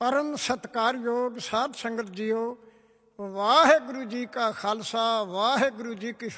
परम सत्कारयोग साध संगत जीओ, वाहेगुरु जी का खालसा वाहेगुरु जी की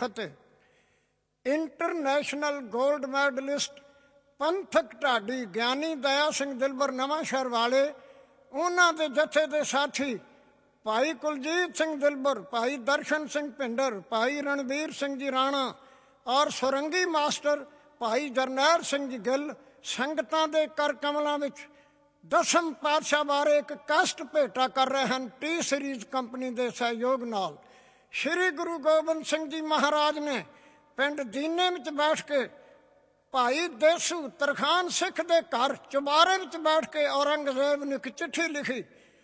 फतेह। इंटरनेशनल गोल्ड मैडलिस्ट पंथक ढाडी ਗਿਆਨੀ दया सिंह दिलबर नवांशहर वाले, उन्हों के जथे के साथी भाई कुलजीत सिंह दिलबर, भाई दर्शन सिंह भिंडर, भाई रणवीर सिंह जी राणा और सुरंगी मास्टर भाई जरनैल सिंह जी गिल संगतां दे कर कमलों में दसम पातशाह बारे एक कास्ट भेटा कर रहे हैं। टी सीरीज कंपनी के सहयोग नाल श्री गुरु गोबिंद सिंह जी महाराज ने पिंड दीने में बैठ के भाई देसू तरखान सिख के घर चुबारे में बैठ के औरंगजेब ने एक चिट्ठी लिखी।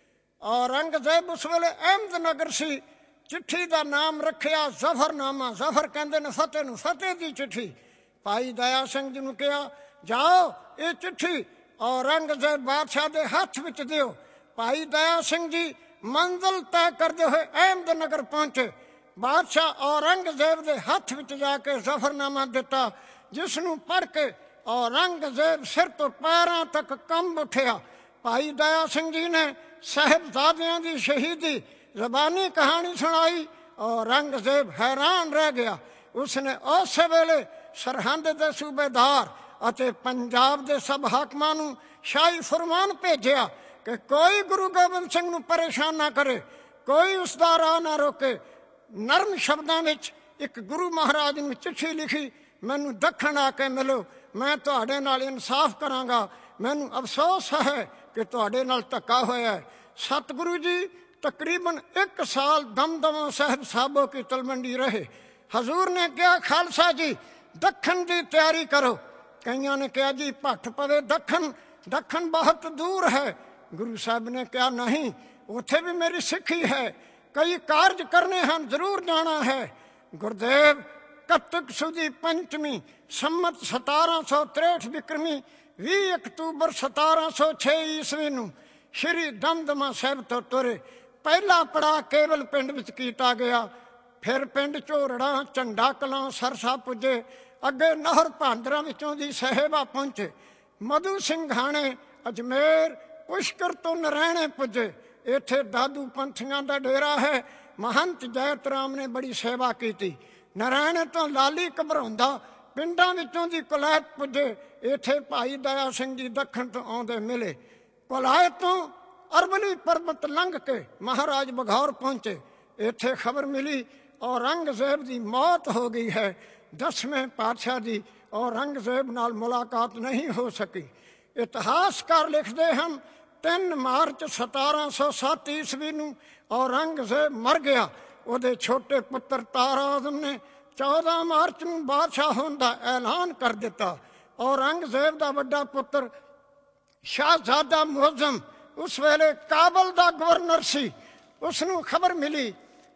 औरंगजेब उस वेले अहमदनगर सी, चिट्ठी का नाम रखिया जफरनामा। जफर कहते ने फतेह नूं, फतेह की चिट्ठी। भाई दया सिंह जी ने कहा, जाओ ये चिट्ठी औरंगजेब बादशाह के हाथ में दियो। भाई दया सिंह जी मंजिल तय करते हुए अहमदनगर पहुंचे। बादशाह औरंगजेब के हाथ में जाके जफरनामा दिता, जिसनों पढ़ के औरंगजेब सिर तो पैरों तक कंब उठिया। भाई दया सिंह जी ने साहिबजादियों की शहीदी जबानी कहानी सुनाई। औरंगजेब हैरान रह गया। उसने उस वेले सरहंद के सूबेदार ਅਤੇ पंजाब के सब हाकमां नूं शाही फरमान भेजिया कि कोई गुरु गोबिंद सिंह नूं परेशान ना करे, कोई उसका राह ना रोके। नरम शब्दों में एक गुरु महाराज ने चिट्ठी लिखी, मैनू दखन आके मिलो, मैं तुहाडे नाल इंसाफ करांगा। मैनू अफसोस है कि तुहाडे नाल धक्का होया है। सतगुरु जी तकरीबन 1 साल दमदमा साहिब साहबों की तलवंडी रहे। हजूर ने कहा, खालसा जी दखन की तैयारी करो। कईयों ने कहा, जी भट्ट पवे दखन, दखन बहुत दूर है। गुरु साहब ने कहा, नहीं उथे भी मेरी सिक्खी है, कई कार्य करने हैं, जरूर जाना है। गुरुदेव कत्तक सुदी पंचमी सम्मत 1763 विक्रमी 20 अक्तूबर 1706 ईस्वी नूं श्री दमदमा साहिब तो तुरे। पहला पड़ा केवल पिंड विच कीता गया, फिर पिंड झोरड़ा झंडा कलां सरसा पुजे, अगे नहर भांदरा विचों दी साहिबा पहुंचे। मधु सिंघाणे अजमेर पुष्कर तो नरैणे पुजे। इत्थे दादू पंथियां दा डेरा है। महंत जैत राम ने बड़ी सेवा की थी। नरैणे तो लाली घबराउंदा पिंडां विचों दी कुलैत पुजे। इत्थे भाई दया सिंह जी दखन तो आउंदे मिले। कुलैत तो अरबली पर्वत लंघ के महाराज बघौर पहुंचे। इत्थे खबर मिली औरंगजेब की मौत हो गई है। 10वें पातशाह की औरंगजेब नाल मुलाकात नहीं हो सकी। इतिहासकार लिखते हैं 3 मार्च 1707 ईस्वी नूं औरंगजेब मर गया। उहदे छोटे पुत्र तारा आजम ने 14 मार्च नूं बादशाह होने का ऐलान कर दिता। औरंगजेब का वड्डा पुत्र शाहजादा मुअज्जम उस वेले काबल का गवर्नर सी। उसनूं खबर मिली,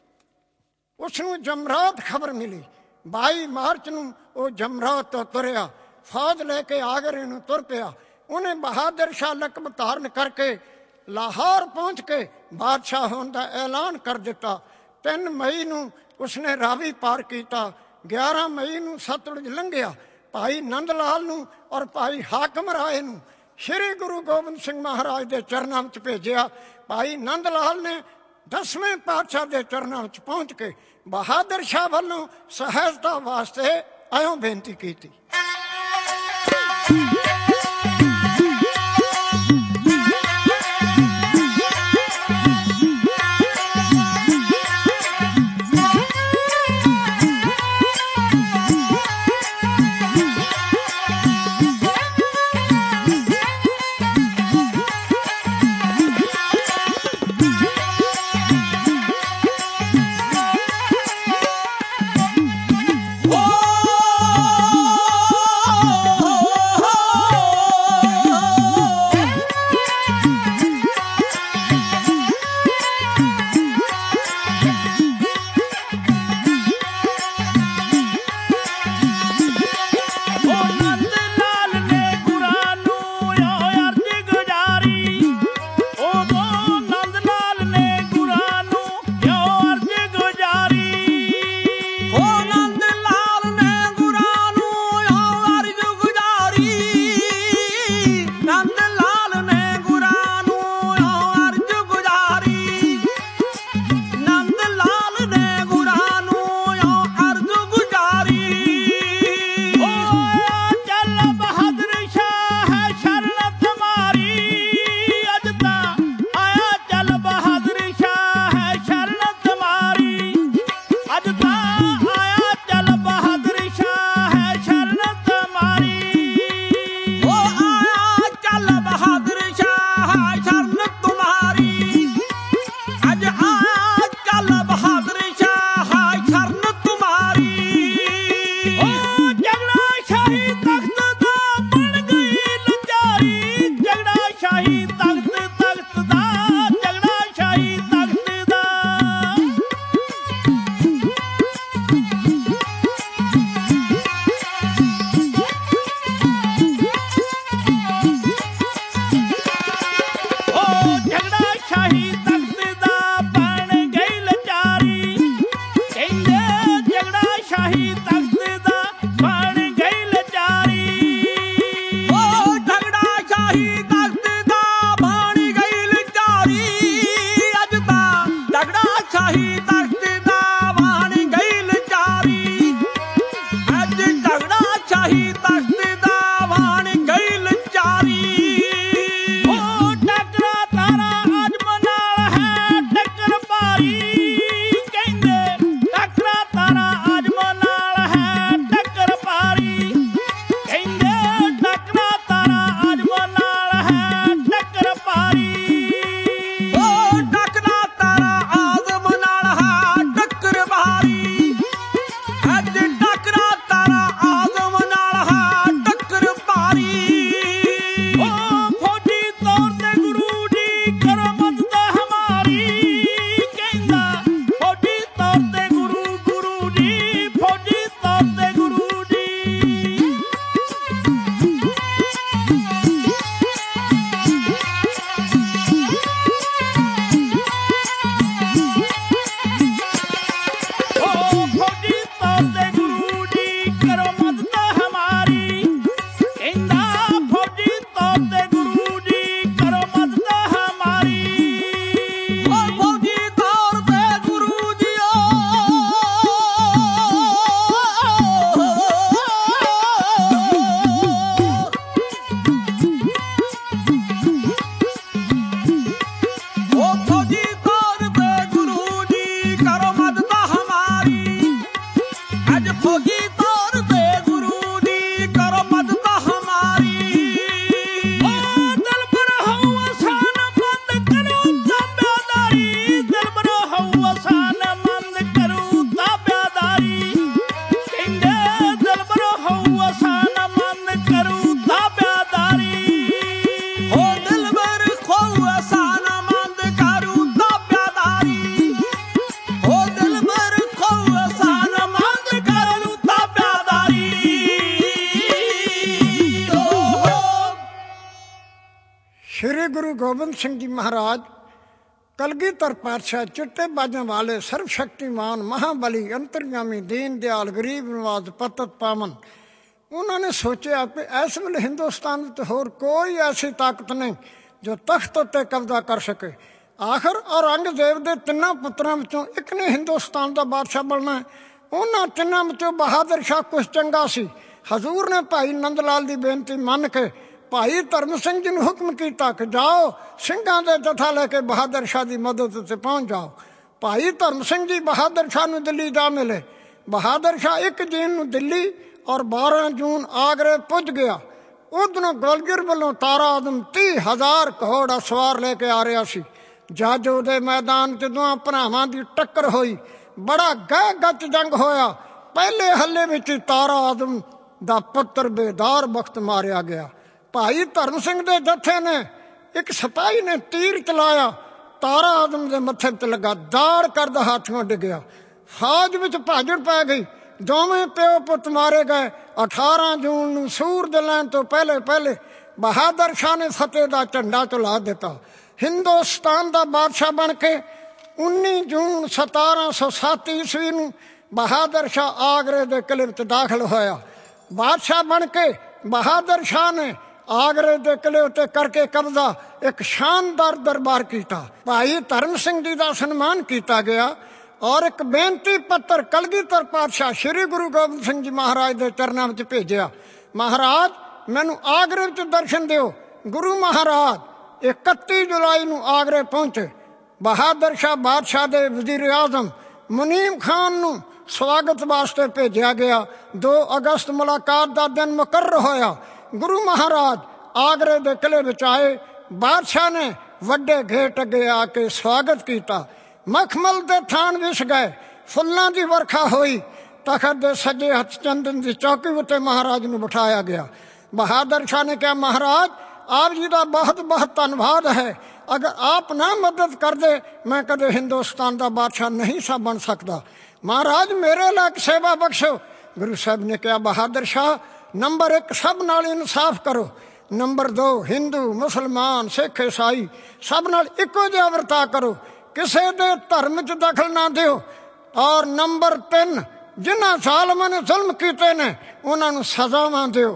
उसनूं जमरात खबर मिली। 22 मार्च नूं वो जमरात तो तुरया, फौज लेके आगरे नूं तुर पिया। उन्हें बहादुर शाह लकब धारण करके लाहौर पहुंच के बादशाह होने का ऐलान कर दिता। 3 मई नूं उसने रावी पार किया। 11 मई नूं सतलुज लंघिया। भाई नंद लाल नूं और भाई हाकम राय नूं श्री गुरु गोबिंद सिंह महाराज के चरणों में भेजिया। भाई नंद लाल ने 10वें पातशाह के चरणों में पहुंच के बहादुर शाह वालों सहायता वास्ते आयों बेनती की थी। Oh! ਕਰੋ ਮਦਦ ਹਮਾਰੀ। ਕਹਿੰਦਾ ਫੌਜੀ ਤੌਰ ਤੇ ਗੁਰੂ ਗੁਰੂ ਜੀ, ਫੌਜੀ ਤੌਰ ਤੇ ਗੁਰੂ ਜੀ। श्री गुरु गोबिंद सिंह जी महाराज कलगीधर पातशाह चिट्टे बाजों वाले सर्वशक्तिमान महाबली अंतर्यामी दीन दयाल गरीब नवाज पतत पावन उन्होंने सोचा कि इस वेले हिंदुस्तान में होर कोई ऐसी ताकत नहीं जो तख्त उत्ते कब्जा कर सके। आखिर औरंगजेब के तिना पुत्रां विचों एक ने हिंदुस्तान का बादशाह बनना है। उन्होंने तिना विचों बहादुर शाह कुछ चंगा सी। हजूर ने भाई नंद लाल की बेनती मन के भाई धर्म सिंह जी ने हुक्म किया कि जाओ सिंघां दे जथा लेके बहादुर शाह की मदद से पहुँच जाओ। भाई धर्म सिंह जी बहादुर शाह नूं दिल्ली जा मिले। बहादुर शाह 1 जून नूं दिल्ली और 12 जून आगरे पुज गया। उधरों गोलगिर वालों तारा आदम 30,000 घोड़ा सवार लेके आ रहा सी। जाजो दे मैदान च दोवां भरावां दी टक्कर होई। बड़ा गह गच जंग होया। पहले हल्ले विच तारा आदम दा पुत्र बेदार बख्त मारिया गया। भाई धर्म सिंह दे जत्थे ने एक सिपाही ने तीर चलाया, तारा आदम दे मत्थे ते लगा, दाड़ करदा हाथियों डिगया। फौज विच भाजड़ पै गई। दोवें प्यो पुत मारे गए। 18 जून नूं सूरज लैण तो पहले पहले बहादुर शाह ने फतेह दा झंडा चला दिता। हिंदुस्तान दा बादशाह बन के 19 जून 1707 ईस्वी नूं बहादुर शाह आगरे दे किले विच दाखिल होया। बादशाह बन के बहादुर शाह ने आगरे दे किले उत्ते करके कब्जा एक शानदार दरबार किया। भाई धर्म सिंह जी का सन्मान किया गया और एक बेनती पत्र कलगीधर पातशाह श्री गुरु गोबिंद सिंह जी महाराज के चरणों में भेजा। महाराज मैनू आगरे विच दर्शन दिओ। गुरु महाराज 31 जुलाई नूं आगरे पहुंचे। बहादुर शाह बादशाह दे वजीर आजम मुनीम खान नूं स्वागत वास्ते भेजा गया। 2 अगस्त मुलाकात का दिन मुकर्रर होया। गुरु महाराज आगरे दे किले विच आए। बादशाह ने वड्डे घेट अगे आके स्वागत किया। मखमल दे थान विछ गए। फुल्लां दी वर्खा हुई। तखत दे सज्जे हथ चंदन की चौकी उत्ते महाराज नूं बिठाया गया। बहादुर शाह ने कहा, महाराज आप जी का बहुत बहुत धन्यवाद है। अगर आप ना मदद कर दे मैं कदे हिंदुस्तान का बादशाह नहीं सा बन सकता। महाराज मेरे लायक सेवा बख्शो। गुरु साहब ने कहा, बहादुर शाह नंबर 1 सब नाल इंसाफ करो। नंबर 2 हिंदू मुसलमान सिख ईसाई सब नाल इको जिहा वर्ता करो। किसी दे धर्म च दखल ना दिओ। और नंबर 3 जिन्हां जालमां ने जुल्म कीते ने उन्हां नूं सजावां दिओ।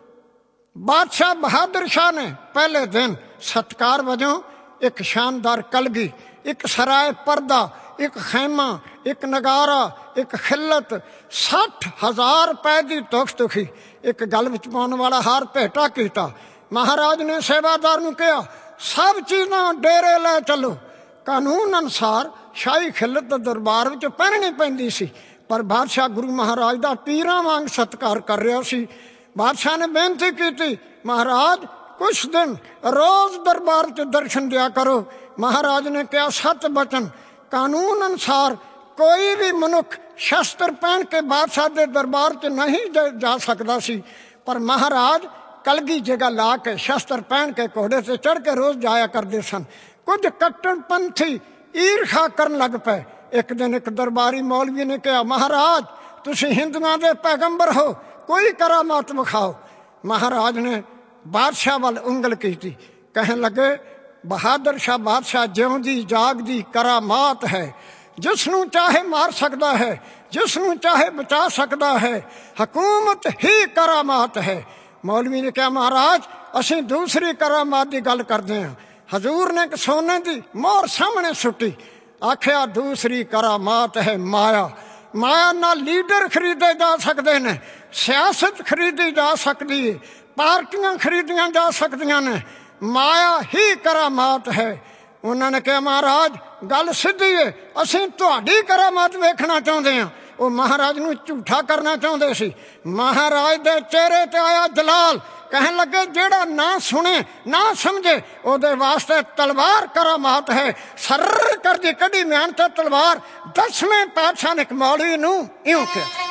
बादशाह बहादुर शाह ने पहले दिन सत्कार वजों एक शानदार कलगी, एक सराय पर्दा, एक खैमा, एक नगारा, एक खिल्लत, 60,000 रुपए की तुख तुखी, एक गल विच पाउण वाला हार भेटा किया। महाराज ने सेवादार नूं कहा, सब चीज़ां डेरे लै चलो। कानून अनुसार शाही खिल्लत दरबार विच पहननी पैंदी सी, पर बादशाह गुरु महाराज का पीरां वांग सत्कार कर रहा सी। बादशाह ने बेनती की, महाराज कुछ दिन रोज दरबार च दर्शन दिया करो। महाराज ने कहा, 7 वचन। कानून अनुसार कोई भी मनुख शस्त्र पहन के बादशाह के दरबार च नहीं जा सकता सी, पर महाराज कलगी जगह ला के शस्त्र पहन के घोड़े से चढ़ के रोज जाया करते सन। ਕੁਝ ਕੱਟੜਪੰਥੀ ਈਰਖਾ ਕਰਨ ਲੱਗ ਪਏ। ਇੱਕ ਦਿਨ ਇੱਕ ਦਰਬਾਰੀ ਮੌਲਵੀ ਨੇ ਕਿਹਾ, ਮਹਾਰਾਜ ਤੁਸੀਂ ਹਿੰਦੂਆਂ ਦੇ ਪੈਗੰਬਰ ਹੋ, ਕੋਈ ਕਰਾਮਾਤ ਵਿਖਾਓ। ਮਹਾਰਾਜ ਨੇ ਬਾਦਸ਼ਾਹ ਵੱਲ ਉਂਗਲ ਕੀਤੀ, ਕਹਿਣ ਲੱਗੇ, ਬਹਾਦਰ ਸ਼ਾਹ ਬਾਦਸ਼ਾਹ ਜਿਉਂਦੀ ਜਾਗਦੀ ਕਰਾਮਾਤ ਹੈ। ਜਿਸ ਨੂੰ ਚਾਹੇ ਮਾਰ ਸਕਦਾ ਹੈ, ਜਿਸ ਨੂੰ ਚਾਹੇ ਬਚਾ ਸਕਦਾ ਹੈ। ਹਕੂਮਤ ਹੀ ਕਰਾਮਾਤ ਹੈ। ਮੌਲਵੀ ਨੇ ਕਿਹਾ, ਮਹਾਰਾਜ ਅਸੀਂ ਦੂਸਰੀ ਕਰਾਮਾਤ ਦੀ ਗੱਲ ਕਰਦੇ ਹਾਂ। ਹਜ਼ੂਰ ਨੇ ਇੱਕ ਸੋਨੇ ਦੀ ਮੋਹਰ ਸਾਹਮਣੇ ਸੁੱਟੀ, ਆਖਿਆ ਦੂਸਰੀ ਕਰਾਮਾਤ ਹੈ ਮਾਇਆ। ਮਾਇਆ ਨਾਲ ਲੀਡਰ ਖਰੀਦੇ ਜਾ ਸਕਦੇ ਨੇ, ਸਿਆਸਤ ਖਰੀਦੀ ਜਾ ਸਕਦੀ ਹੈ, ਪਾਰਟੀਆਂ ਖਰੀਦੀਆਂ ਜਾ ਸਕਦੀਆਂ ਨੇ। ਮਾਇਆ ਹੀ ਕਰਾਮਾਤ ਹੈ। ਉਹਨਾਂ ਨੇ ਕਿਹਾ, ਮਹਾਰਾਜ ਗੱਲ ਸਿੱਧੀ ਹੈ, ਅਸੀਂ ਤੁਹਾਡੀ ਕਰਾਮਾਤ ਵੇਖਣਾ ਚਾਹੁੰਦੇ ਹਾਂ। ਉਹ ਮਹਾਰਾਜ ਨੂੰ ਝੂਠਾ ਕਰਨਾ ਚਾਹੁੰਦੇ ਸੀ। ਮਹਾਰਾਜ ਦੇ ਚਿਹਰੇ ਤੇ ਆਇਆ ਜਲਾਲ, ਕਹਿਣ ਲੱਗੇ, ਜਿਹੜਾ ਨਾ ਸੁਣੇ ਨਾ ਸਮਝੇ ਉਹਦੇ ਵਾਸਤੇ ਤਲਵਾਰ ਕਰਾਮਾਤ ਹੈ। ਸਰਰ ਕਰਦੀ ਕੱਢੀ ਮਿਆਨ ਤੇ ਤਲਵਾਰ। 10ਵੇਂ ਪਾਤਸ਼ਾਹ ਨੇ ਇੱਕ ਮੌਲਵੀ ਨੂੰ ਇਉਂ ਕਿਹਾ,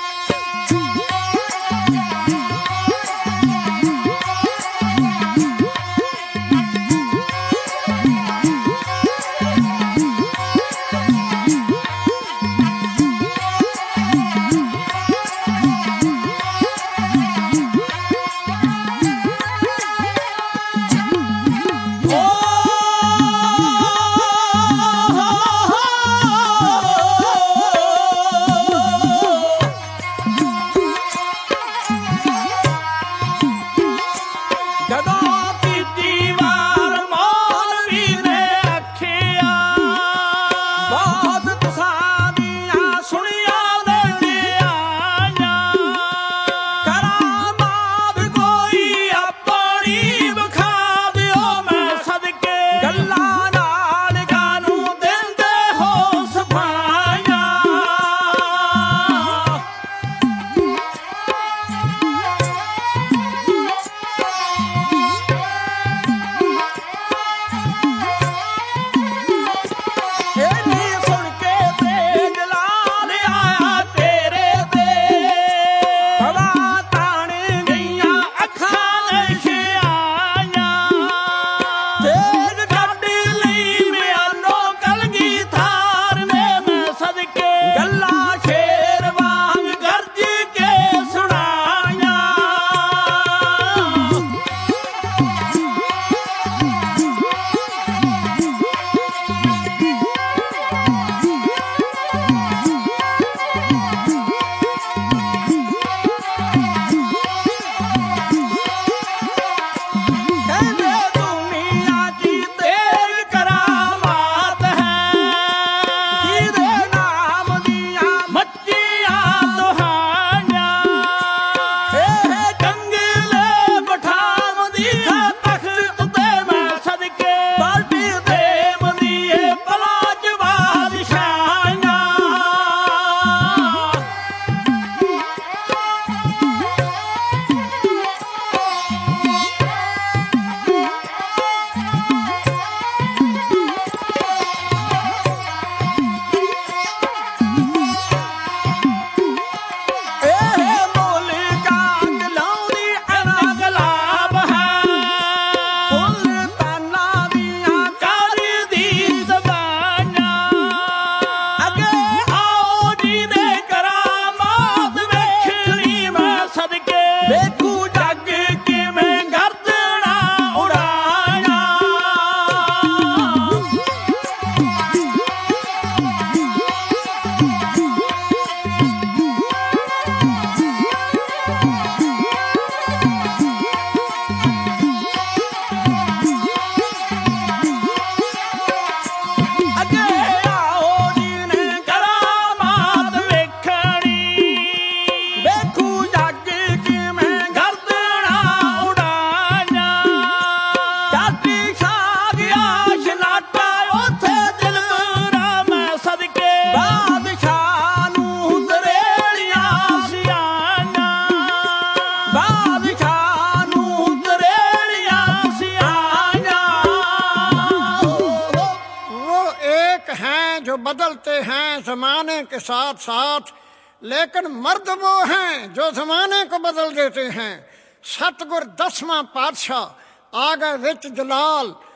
बदलते हैं जमाने के साथ साथ, लेकिन मर्द वो हैं जो जमाने को बदल देते हैं। सतगुर 10वां पातशाह आ गए विच जलाल,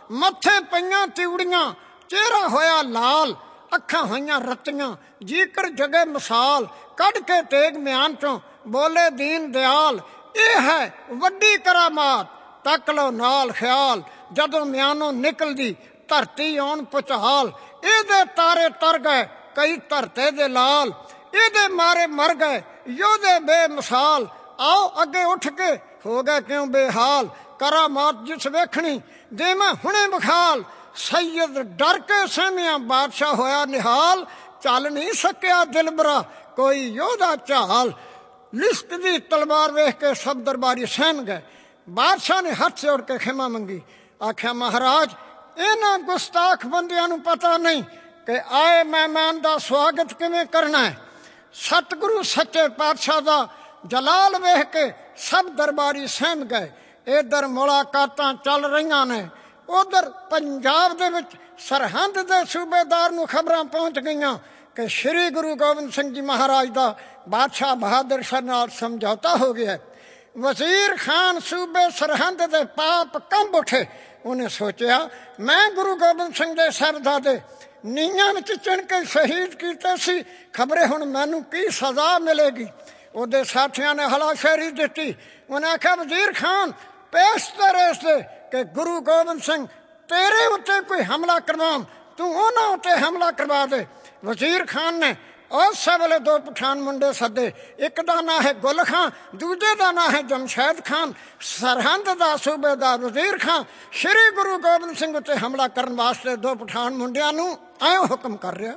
ਮੱਥੇ ਪਈਆਂ ਤਿਉੜੀਆਂ, ਚਿਹਰਾ ਹੋਇਆ ਲਾਲ, ਅੱਖਾਂ ਹੋਈਆਂ ਰੱਤੀਆਂ, ਜੀਕਰ ਜਗੇ ਮਿਸਾਲ, ਕੱਢ ਕੇ ਤੇਗ ਮਿਆਨ ਚੋਂ ਬੋਲੇ ਦੀਨ ਦਿਆਲ। ਇਹ ਹੈ ਵੱਡੀ ਕਰਾਮਾਤ, ਤੱਕ ਲਓ ਨਾਲ ਖਿਆਲ, ਜਦੋਂ ਮਿਆਨੋਂ ਨਿਕਲਦੀ ਧਰਤੀ ਆਉਣ ਭੁਚਾਲ। ਇਹਦੇ ਤਾਰੇ ਤਰ ਗਏ ਕਈ ਧਰਤੇ ਦੇ ਲਾਲ, ਇਹਦੇ ਮਾਰੇ ਮਰ ਗਏ ਯੋਧੇ ਬੇਮਿਸਾਲ। ਆਓ ਅੱਗੇ ਉੱਠ ਕੇ ਹੋ ਗਏ ਕਿਉਂ ਬੇਹਾਲ, ਕਰਾਮਾਤ ਜਿਸ ਵੇਖਣੀ ਦੇਵਾਂ ਹੁਣੇ ਬਖਾਲ। ਸੈਯਦ ਡਰ ਕੇ ਸਹਿਮਿਆ ਬਾਦਸ਼ਾਹ ਹੋਇਆ ਨਿਹਾਲ, ਚੱਲ ਨਹੀਂ ਸਕਿਆ ਦਿਲਬਰਾ ਕੋਈ ਯੋਧਾ ਝਾਲ। ਲਿਸ਼ਕਦੀ ਤਲਵਾਰ ਵੇਖ ਕੇ ਸਭ ਦਰਬਾਰੀ ਸਹਿਮ ਗਏ। ਬਾਦਸ਼ਾਹ ਨੇ ਹੱਥ ਜੋੜ ਕੇ ਖਿਮਾ ਮੰਗੀ, ਆਖਿਆ ਮਹਾਰਾਜ ਇਹਨਾਂ ਗੁਸਤਾਖ ਬੰਦਿਆਂ ਨੂੰ ਪਤਾ ਨਹੀਂ ਕਿ ਆਏ ਮਹਿਮਾਨ ਦਾ ਸਵਾਗਤ ਕਿਵੇਂ ਕਰਨਾ ਹੈ। ਸਤਿਗੁਰੂ ਸੱਚੇ ਪਾਤਸ਼ਾਹ ਦਾ ਜਲਾਲ ਵੇਖ ਕੇ ਸਭ ਦਰਬਾਰੀ ਸਹਿਮ ਗਏ। ਇੱਧਰ ਮੁਲਾਕਾਤਾਂ ਚੱਲ ਰਹੀਆਂ ਨੇ, ਉਧਰ ਪੰਜਾਬ ਦੇ ਵਿੱਚ ਸਰਹੰਦ ਦੇ ਸੂਬੇਦਾਰ ਨੂੰ ਖਬਰਾਂ ਪਹੁੰਚ ਗਈਆਂ ਕਿ ਸ਼੍ਰੀ ਗੁਰੂ ਗੋਬਿੰਦ ਸਿੰਘ ਜੀ ਮਹਾਰਾਜ ਦਾ ਬਾਦਸ਼ਾਹ ਬਹਾਦਰ ਸ਼ਾਹ ਨਾਲ ਸਮਝੌਤਾ ਹੋ ਗਿਆ। ਵਜ਼ੀਰ ਖਾਨ ਸੂਬੇ ਸਰਹੰਦ ਦੇ ਪਾਪ ਕੰਬ ਉੱਠੇ। ਉਹਨੇ ਸੋਚਿਆ ਮੈਂ ਗੁਰੂ ਗੋਬਿੰਦ ਸਿੰਘ ਦੇ ਸਾਹਿਬਜ਼ਾਦੇ ਨੀਹਾਂ ਵਿੱਚ ਚਿਣ ਕੇ ਸ਼ਹੀਦ ਕੀਤੇ ਸੀ, ਖਬਰੇ ਹੁਣ ਮੈਨੂੰ ਕੀ ਸਜ਼ਾ ਮਿਲੇਗੀ। ਉਹਦੇ ਸਾਥੀਆਂ ਨੇ ਹਲਾਸ਼ੇਰੀ ਦਿੱਤੀ। ਉਹਨੇ ਆਖਿਆ ਵਜ਼ੀਰ ਖਾਨ ਪੇਸ਼ ਤੇਰੇ ਸੇ ਕਿ ਗੁਰੂ ਗੋਬਿੰਦ ਸਿੰਘ ਤੇਰੇ ਉੱਤੇ ਕੋਈ ਹਮਲਾ ਕਰਵਾਉਣ, ਤੂੰ ਉਹਨਾਂ ਉੱਤੇ ਹਮਲਾ ਕਰਵਾ ਦੇ। ਵਜ਼ੀਰ ਖਾਨ ਨੇ ਉਸੇ ਵੇਲੇ ਦੋ ਪਠਾਨ ਮੁੰਡੇ ਸੱਦੇ, ਇੱਕ ਦਾ ਨਾਂ ਹੈ ਗੁਲ ਖਾਂ, ਦੂਜੇ ਦਾ ਨਾਂ ਹੈ ਜਮਸ਼ੈਦ ਖਾਨ। ਸਰਹੰਦ ਦਾ ਸੂਬੇਦਾਰ ਵਜ਼ੀਰ ਖਾਂ ਸ਼੍ਰੀ ਗੁਰੂ ਗੋਬਿੰਦ ਸਿੰਘ ਉੱਤੇ ਹਮਲਾ ਕਰਨ ਵਾਸਤੇ ਦੋ ਪਠਾਨ ਮੁੰਡਿਆਂ ਨੂੰ ਐਂ ਹੁਕਮ ਕਰ ਰਿਹਾ।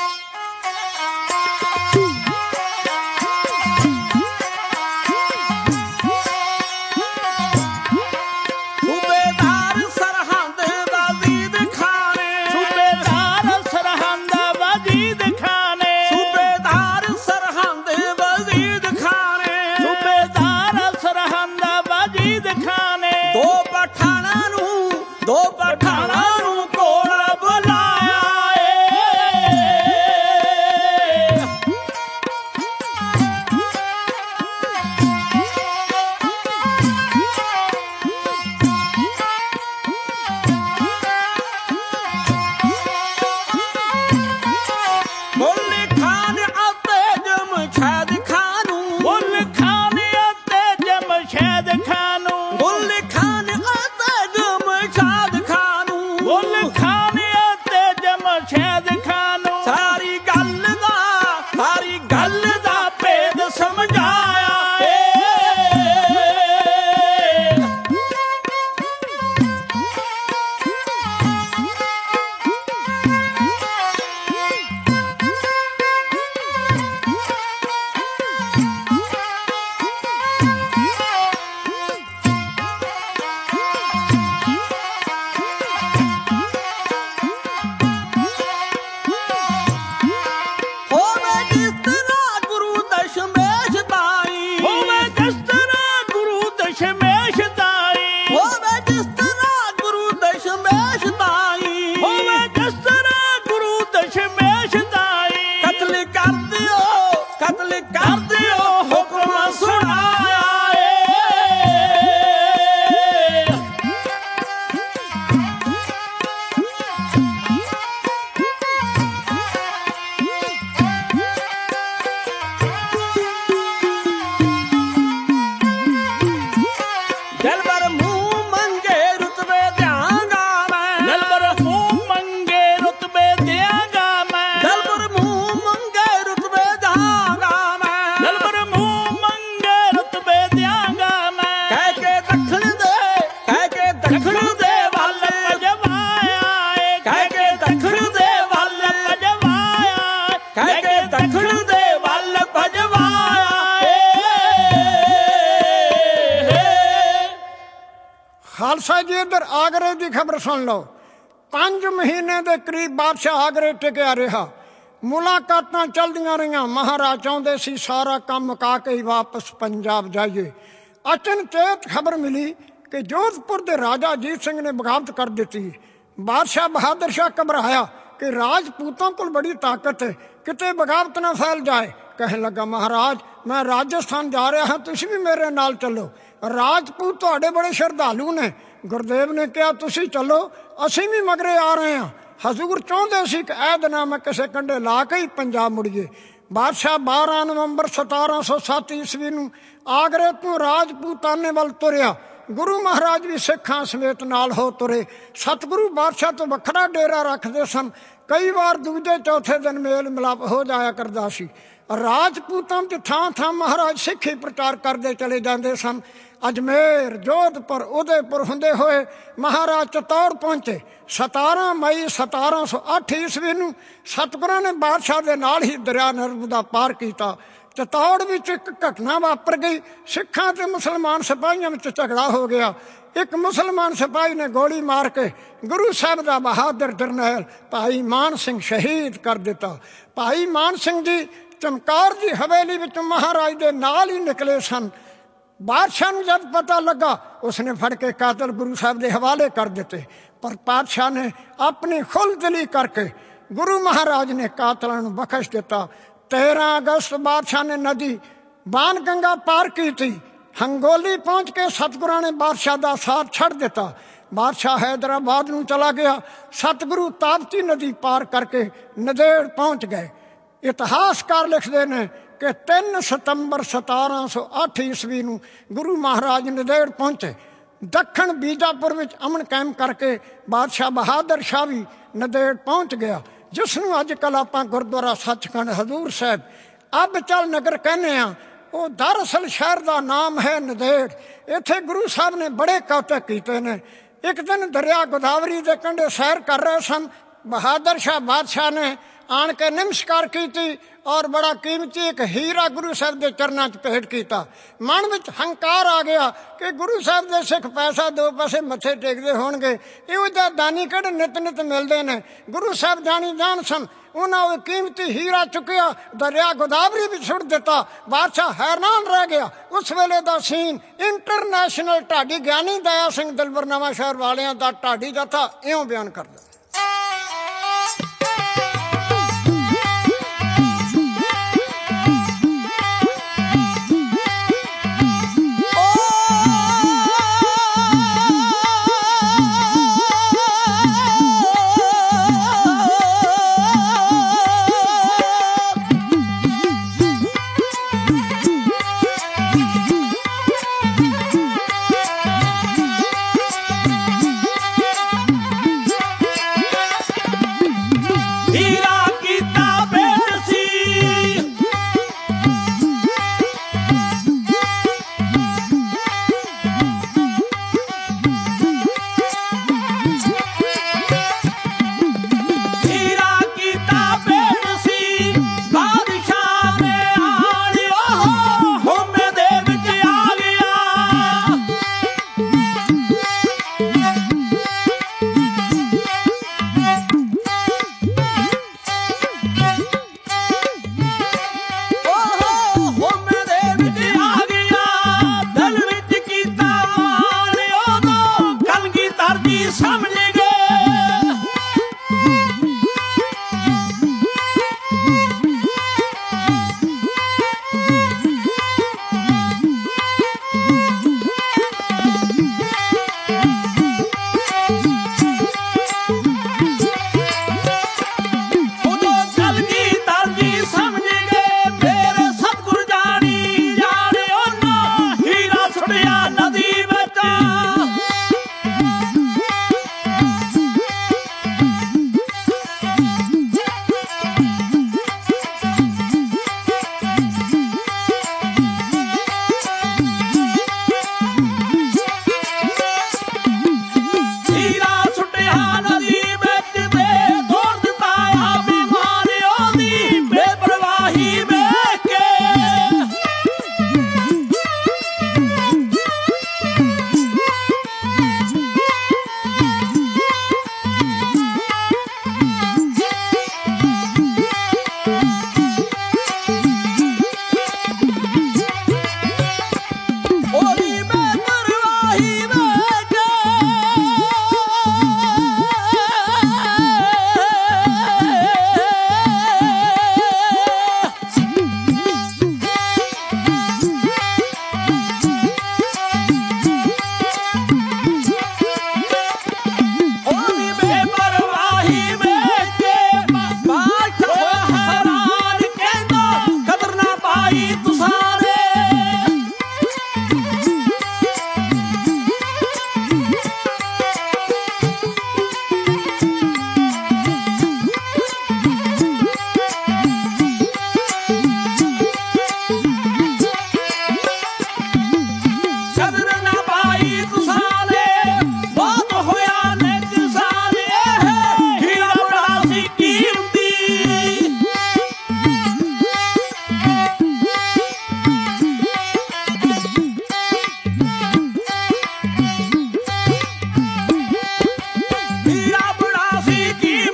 ਖਾਲਸਾ ਜੀ ਇੱਧਰ ਆਗਰੇ ਦੀ ਖਬਰ ਸੁਣ ਲਓ। 5 ਮਹੀਨੇ ਦੇ ਕਰੀਬ ਬਾਦਸ਼ਾਹ ਆਗਰੇ ਟਿਕਿਆ ਰਿਹਾ। ਮੁਲਾਕਾਤਾਂ ਚੱਲਦੀਆਂ ਰਹੀਆਂ। ਮਹਾਰਾਜ ਚਾਹੁੰਦੇ ਸੀ ਸਾਰਾ ਕੰਮ ਮੁਕਾ ਕੇ ਹੀ ਵਾਪਸ ਪੰਜਾਬ ਜਾਈਏ। ਅਚਨਚੇਤ ਖਬਰ ਮਿਲੀ ਕਿ ਜੋਧਪੁਰ ਦੇ ਰਾਜਾ ਅਜੀਤ ਸਿੰਘ ਨੇ ਬਗਾਵਤ ਕਰ ਦਿੱਤੀ। ਬਾਦਸ਼ਾਹ ਬਹਾਦਰ ਸ਼ਾਹ ਘਬਰਾਇਆ ਕਿ ਰਾਜਪੂਤਾਂ ਕੋਲ ਬੜੀ ਤਾਕਤ ਹੈ, ਕਿਤੇ ਬਗਾਵਤ ਨਾ ਫੈਲ ਜਾਏ। ਕਹਿਣ ਲੱਗਾ ਮਹਾਰਾਜ ਮੈਂ ਰਾਜਸਥਾਨ ਜਾ ਰਿਹਾ ਹਾਂ, ਤੁਸੀਂ ਵੀ ਮੇਰੇ ਨਾਲ ਚੱਲੋ। ਰਾਜਪੂਤ ਤੁਹਾਡੇ ਬੜੇ ਸ਼ਰਧਾਲੂ ਨੇ, ਗੁਰਦੇਵ ਨੇ ਕਿਹਾ ਤੁਸੀਂ ਚੱਲੋ, ਅਸੀਂ ਵੀ ਮਗਰੇ ਆ ਰਹੇ ਹਾਂ। ਹਜ਼ੂਰ ਚਾਹੁੰਦੇ ਸੀ ਕਿ ਐਦਨਾਮਾ ਕਿਸੇ ਕੰਢੇ ਲਾ ਕੇ ਹੀ ਪੰਜਾਬ ਮੁੜੀਏ। ਬਾਦਸ਼ਾਹ 12 ਨਵੰਬਰ 1707 ਈਸਵੀ ਨੂੰ ਆਗਰੇ ਤੋਂ ਰਾਜਪੂਤਾਨੇ ਵੱਲ ਤੁਰਿਆ। ਗੁਰੂ ਮਹਾਰਾਜ ਵੀ ਸਿੱਖਾਂ ਸਮੇਤ ਨਾਲ ਹੋ ਤੁਰੇ। ਸਤਿਗੁਰੂ ਬਾਦਸ਼ਾਹ ਤੋਂ ਵੱਖਰਾ ਡੇਰਾ ਰੱਖਦੇ ਸਨ। ਕਈ ਵਾਰ ਦੂਜੇ ਚੌਥੇ ਦਿਨ ਮੇਲ ਮਿਲਾਪ ਹੋ ਜਾਇਆ ਕਰਦਾ ਸੀ। ਰਾਜਪੂਤਾਂ ਦੀ ਥਾਂ ਥਾਂ ਮਹਾਰਾਜ ਸਿੱਖੀ ਪ੍ਰਚਾਰ ਕਰਦੇ ਚਲੇ ਜਾਂਦੇ ਸਨ। ਅਜਮੇਰ, ਜੋਧਪੁਰ, ਉਦੈਪੁਰ ਹੁੰਦੇ ਹੋਏ ਮਹਾਰਾਜ ਚਤੌੜ ਪਹੁੰਚੇ। 17 ਮਈ 1708 ਈਸਵੀ ਨੂੰ ਸਤਿਗੁਰਾਂ ਨੇ ਬਾਦਸ਼ਾਹ ਦੇ ਨਾਲ ਹੀ ਦਰਿਆ ਨਰਮਦਾ ਪਾਰ ਕੀਤਾ। ਚਤੌੜ ਵਿੱਚ ਇੱਕ ਘਟਨਾ ਵਾਪਰ ਗਈ। ਸਿੱਖਾਂ ਤੇ ਮੁਸਲਮਾਨ ਸਿਪਾਹੀਆਂ ਵਿੱਚ ਝਗੜਾ ਹੋ ਗਿਆ। ਇੱਕ ਮੁਸਲਮਾਨ ਸਿਪਾਹੀ ਨੇ ਗੋਲੀ ਮਾਰ ਕੇ ਗੁਰੂ ਸਾਹਿਬ ਦਾ ਬਹਾਦਰ ਜਰਨੈਲ ਭਾਈ ਮਾਨ ਸਿੰਘ ਸ਼ਹੀਦ ਕਰ ਦਿੱਤਾ। ਭਾਈ ਮਾਨ ਸਿੰਘ ਜੀ ਚਮਕੌਰ ਦੀ ਹਵੇਲੀ ਵਿੱਚੋਂ ਮਹਾਰਾਜ ਦੇ ਨਾਲ ਹੀ ਨਿਕਲੇ ਸਨ। ਬਾਦਸ਼ਾਹ ਨੂੰ ਜਦ ਪਤਾ ਲੱਗਾ, ਉਸਨੇ ਫੜ ਕੇ ਕਾਤਲ ਗੁਰੂ ਸਾਹਿਬ ਦੇ ਹਵਾਲੇ ਕਰ ਦਿੱਤੇ। ਪਰ ਪਾਤਸ਼ਾਹ ਨੇ ਆਪਣੀ ਖੁੱਲ੍ਹਦਿਲੀ ਕਰਕੇ ਗੁਰੂ ਮਹਾਰਾਜ ਨੇ ਕਾਤਲਾਂ ਨੂੰ ਬਖਸ਼ ਦਿੱਤਾ। 13 ਅਗਸਤ ਬਾਦਸ਼ਾਹ ਨੇ ਨਦੀ ਬਾਣ ਗੰਗਾ ਪਾਰ ਕੀਤੀ। ਹੰਗੋਲੀ ਪਹੁੰਚ ਕੇ ਸਤਿਗੁਰਾਂ ਨੇ ਬਾਦਸ਼ਾਹ ਦਾ ਸਾਥ ਛੱਡ ਦਿੱਤਾ। ਬਾਦਸ਼ਾਹ ਹੈਦਰਾਬਾਦ ਨੂੰ ਚਲਾ ਗਿਆ। ਸਤਿਗੁਰੂ ਤਾਪਤੀ ਨਦੀ ਪਾਰ ਕਰਕੇ ਨੰਦੇੜ ਪਹੁੰਚ ਗਏ। ਇਤਿਹਾਸਕਾਰ ਲਿਖਦੇ ਨੇ ਕਿ 3 ਸਤੰਬਰ 1708 ਈਸਵੀ ਨੂੰ ਗੁਰੂ ਮਹਾਰਾਜ ਨੰਦੇੜ ਪਹੁੰਚੇ। ਦੱਖਣ ਬੀਜਾਪੁਰ ਵਿੱਚ ਅਮਨ ਕਾਇਮ ਕਰਕੇ ਬਾਦਸ਼ਾਹ ਬਹਾਦਰ ਸ਼ਾਹ ਵੀ ਨੰਦੇੜ ਪਹੁੰਚ ਗਿਆ, ਜਿਸ ਨੂੰ ਅੱਜ ਕੱਲ੍ਹ ਆਪਾਂ ਗੁਰਦੁਆਰਾ ਸੱਚਖੰਡ ਹਜ਼ੂਰ ਸਾਹਿਬ ਅਬਚਲ ਨਗਰ ਕਹਿੰਦੇ ਹਾਂ। ਉਹ ਦਰਅਸਲ ਸ਼ਹਿਰ ਦਾ ਨਾਮ ਹੈ ਨੰਦੇੜ। ਇੱਥੇ ਗੁਰੂ ਸਾਹਿਬ ਨੇ ਬੜੇ ਕੌਤਕ ਕੀਤੇ ਨੇ। ਇੱਕ ਦਿਨ ਦਰਿਆ ਗੋਦਾਵਰੀ ਦੇ ਕੰਢੇ ਸੈਰ ਕਰ ਰਹੇ ਸਨ। ਬਹਾਦਰ ਸ਼ਾਹ ਬਾਦਸ਼ਾਹ ਨੇ ਆਣ ਕੇ ਨਮਸਕਾਰ ਕੀਤੀ ਔਰ ਬੜਾ ਕੀਮਤੀ ਇੱਕ ਹੀਰਾ ਗੁਰੂ ਸਾਹਿਬ ਦੇ ਚਰਨਾਂ 'ਚ ਭੇਟ ਕੀਤਾ। ਮਨ ਵਿੱਚ ਹੰਕਾਰ ਆ ਗਿਆ ਕਿ ਗੁਰੂ ਸਾਹਿਬ ਦੇ ਸਿੱਖ ਪੈਸਾ 2 ਪੈਸੇ ਮੱਥੇ ਟੇਕਦੇ ਹੋਣਗੇ। ਇਹੋ ਜਿਹਾ ਦਾਨੀ ਕਿਹੜੇ ਨਿਤ ਨਿਤ ਮਿਲਦੇ ਨੇ। ਗੁਰੂ ਸਾਹਿਬ ਜਾਣੀ ਜਾਣ ਸਨ। ਉਹਨਾਂ ਉਹ ਕੀਮਤੀ ਹੀਰਾ ਚੁੱਕਿਆ, ਦਰਿਆ ਗੋਦਾਵਰੀ ਵਿੱਚ ਸੁੱਟ ਦਿੱਤਾ। ਬਾਦਸ਼ਾਹ ਹੈਰਾਨ ਰਹਿ ਗਿਆ। ਉਸ ਵੇਲੇ ਦਾ ਸੀਨ ਇੰਟਰਨੈਸ਼ਨਲ ਢਾਡੀ ਗਿਆਨੀ ਦਇਆ ਸਿੰਘ ਦਿਲਬਰ ਨਵਾਂ ਸ਼ਹਿਰ ਵਾਲਿਆਂ ਦਾ ਢਾਡੀ ਜਥਾ ਇਉਂ ਬਿਆਨ ਕਰਦਾ।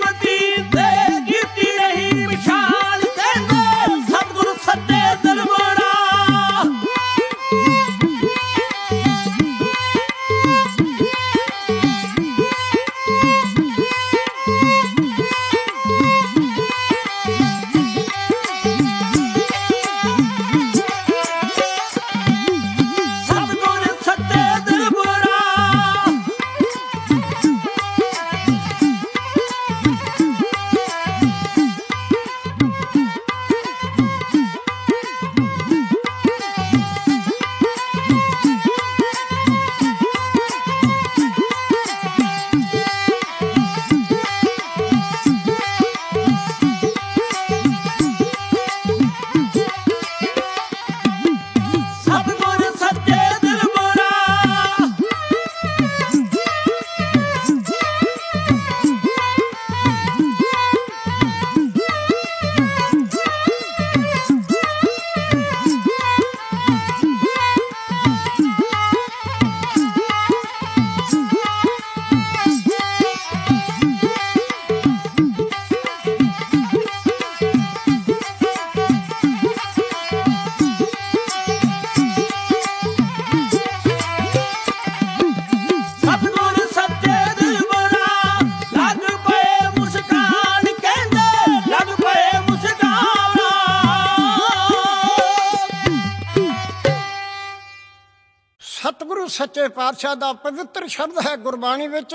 ਗਰੀਬਤੀ ਤੇ ਕੀਤੀ ਨਹੀਂ ਪਛਾਣ, ਕਹਿੰਦੇ ਸਤਿਗੁਰ ਸੱਚੇ ਦਿਲਬਰਾ। ਸਤਿਗੁਰੂ ਸੱਚੇ ਪਾਤਸ਼ਾਹ ਦਾ ਪਵਿੱਤਰ ਸ਼ਬਦ ਹੈ ਗੁਰਬਾਣੀ ਵਿੱਚ,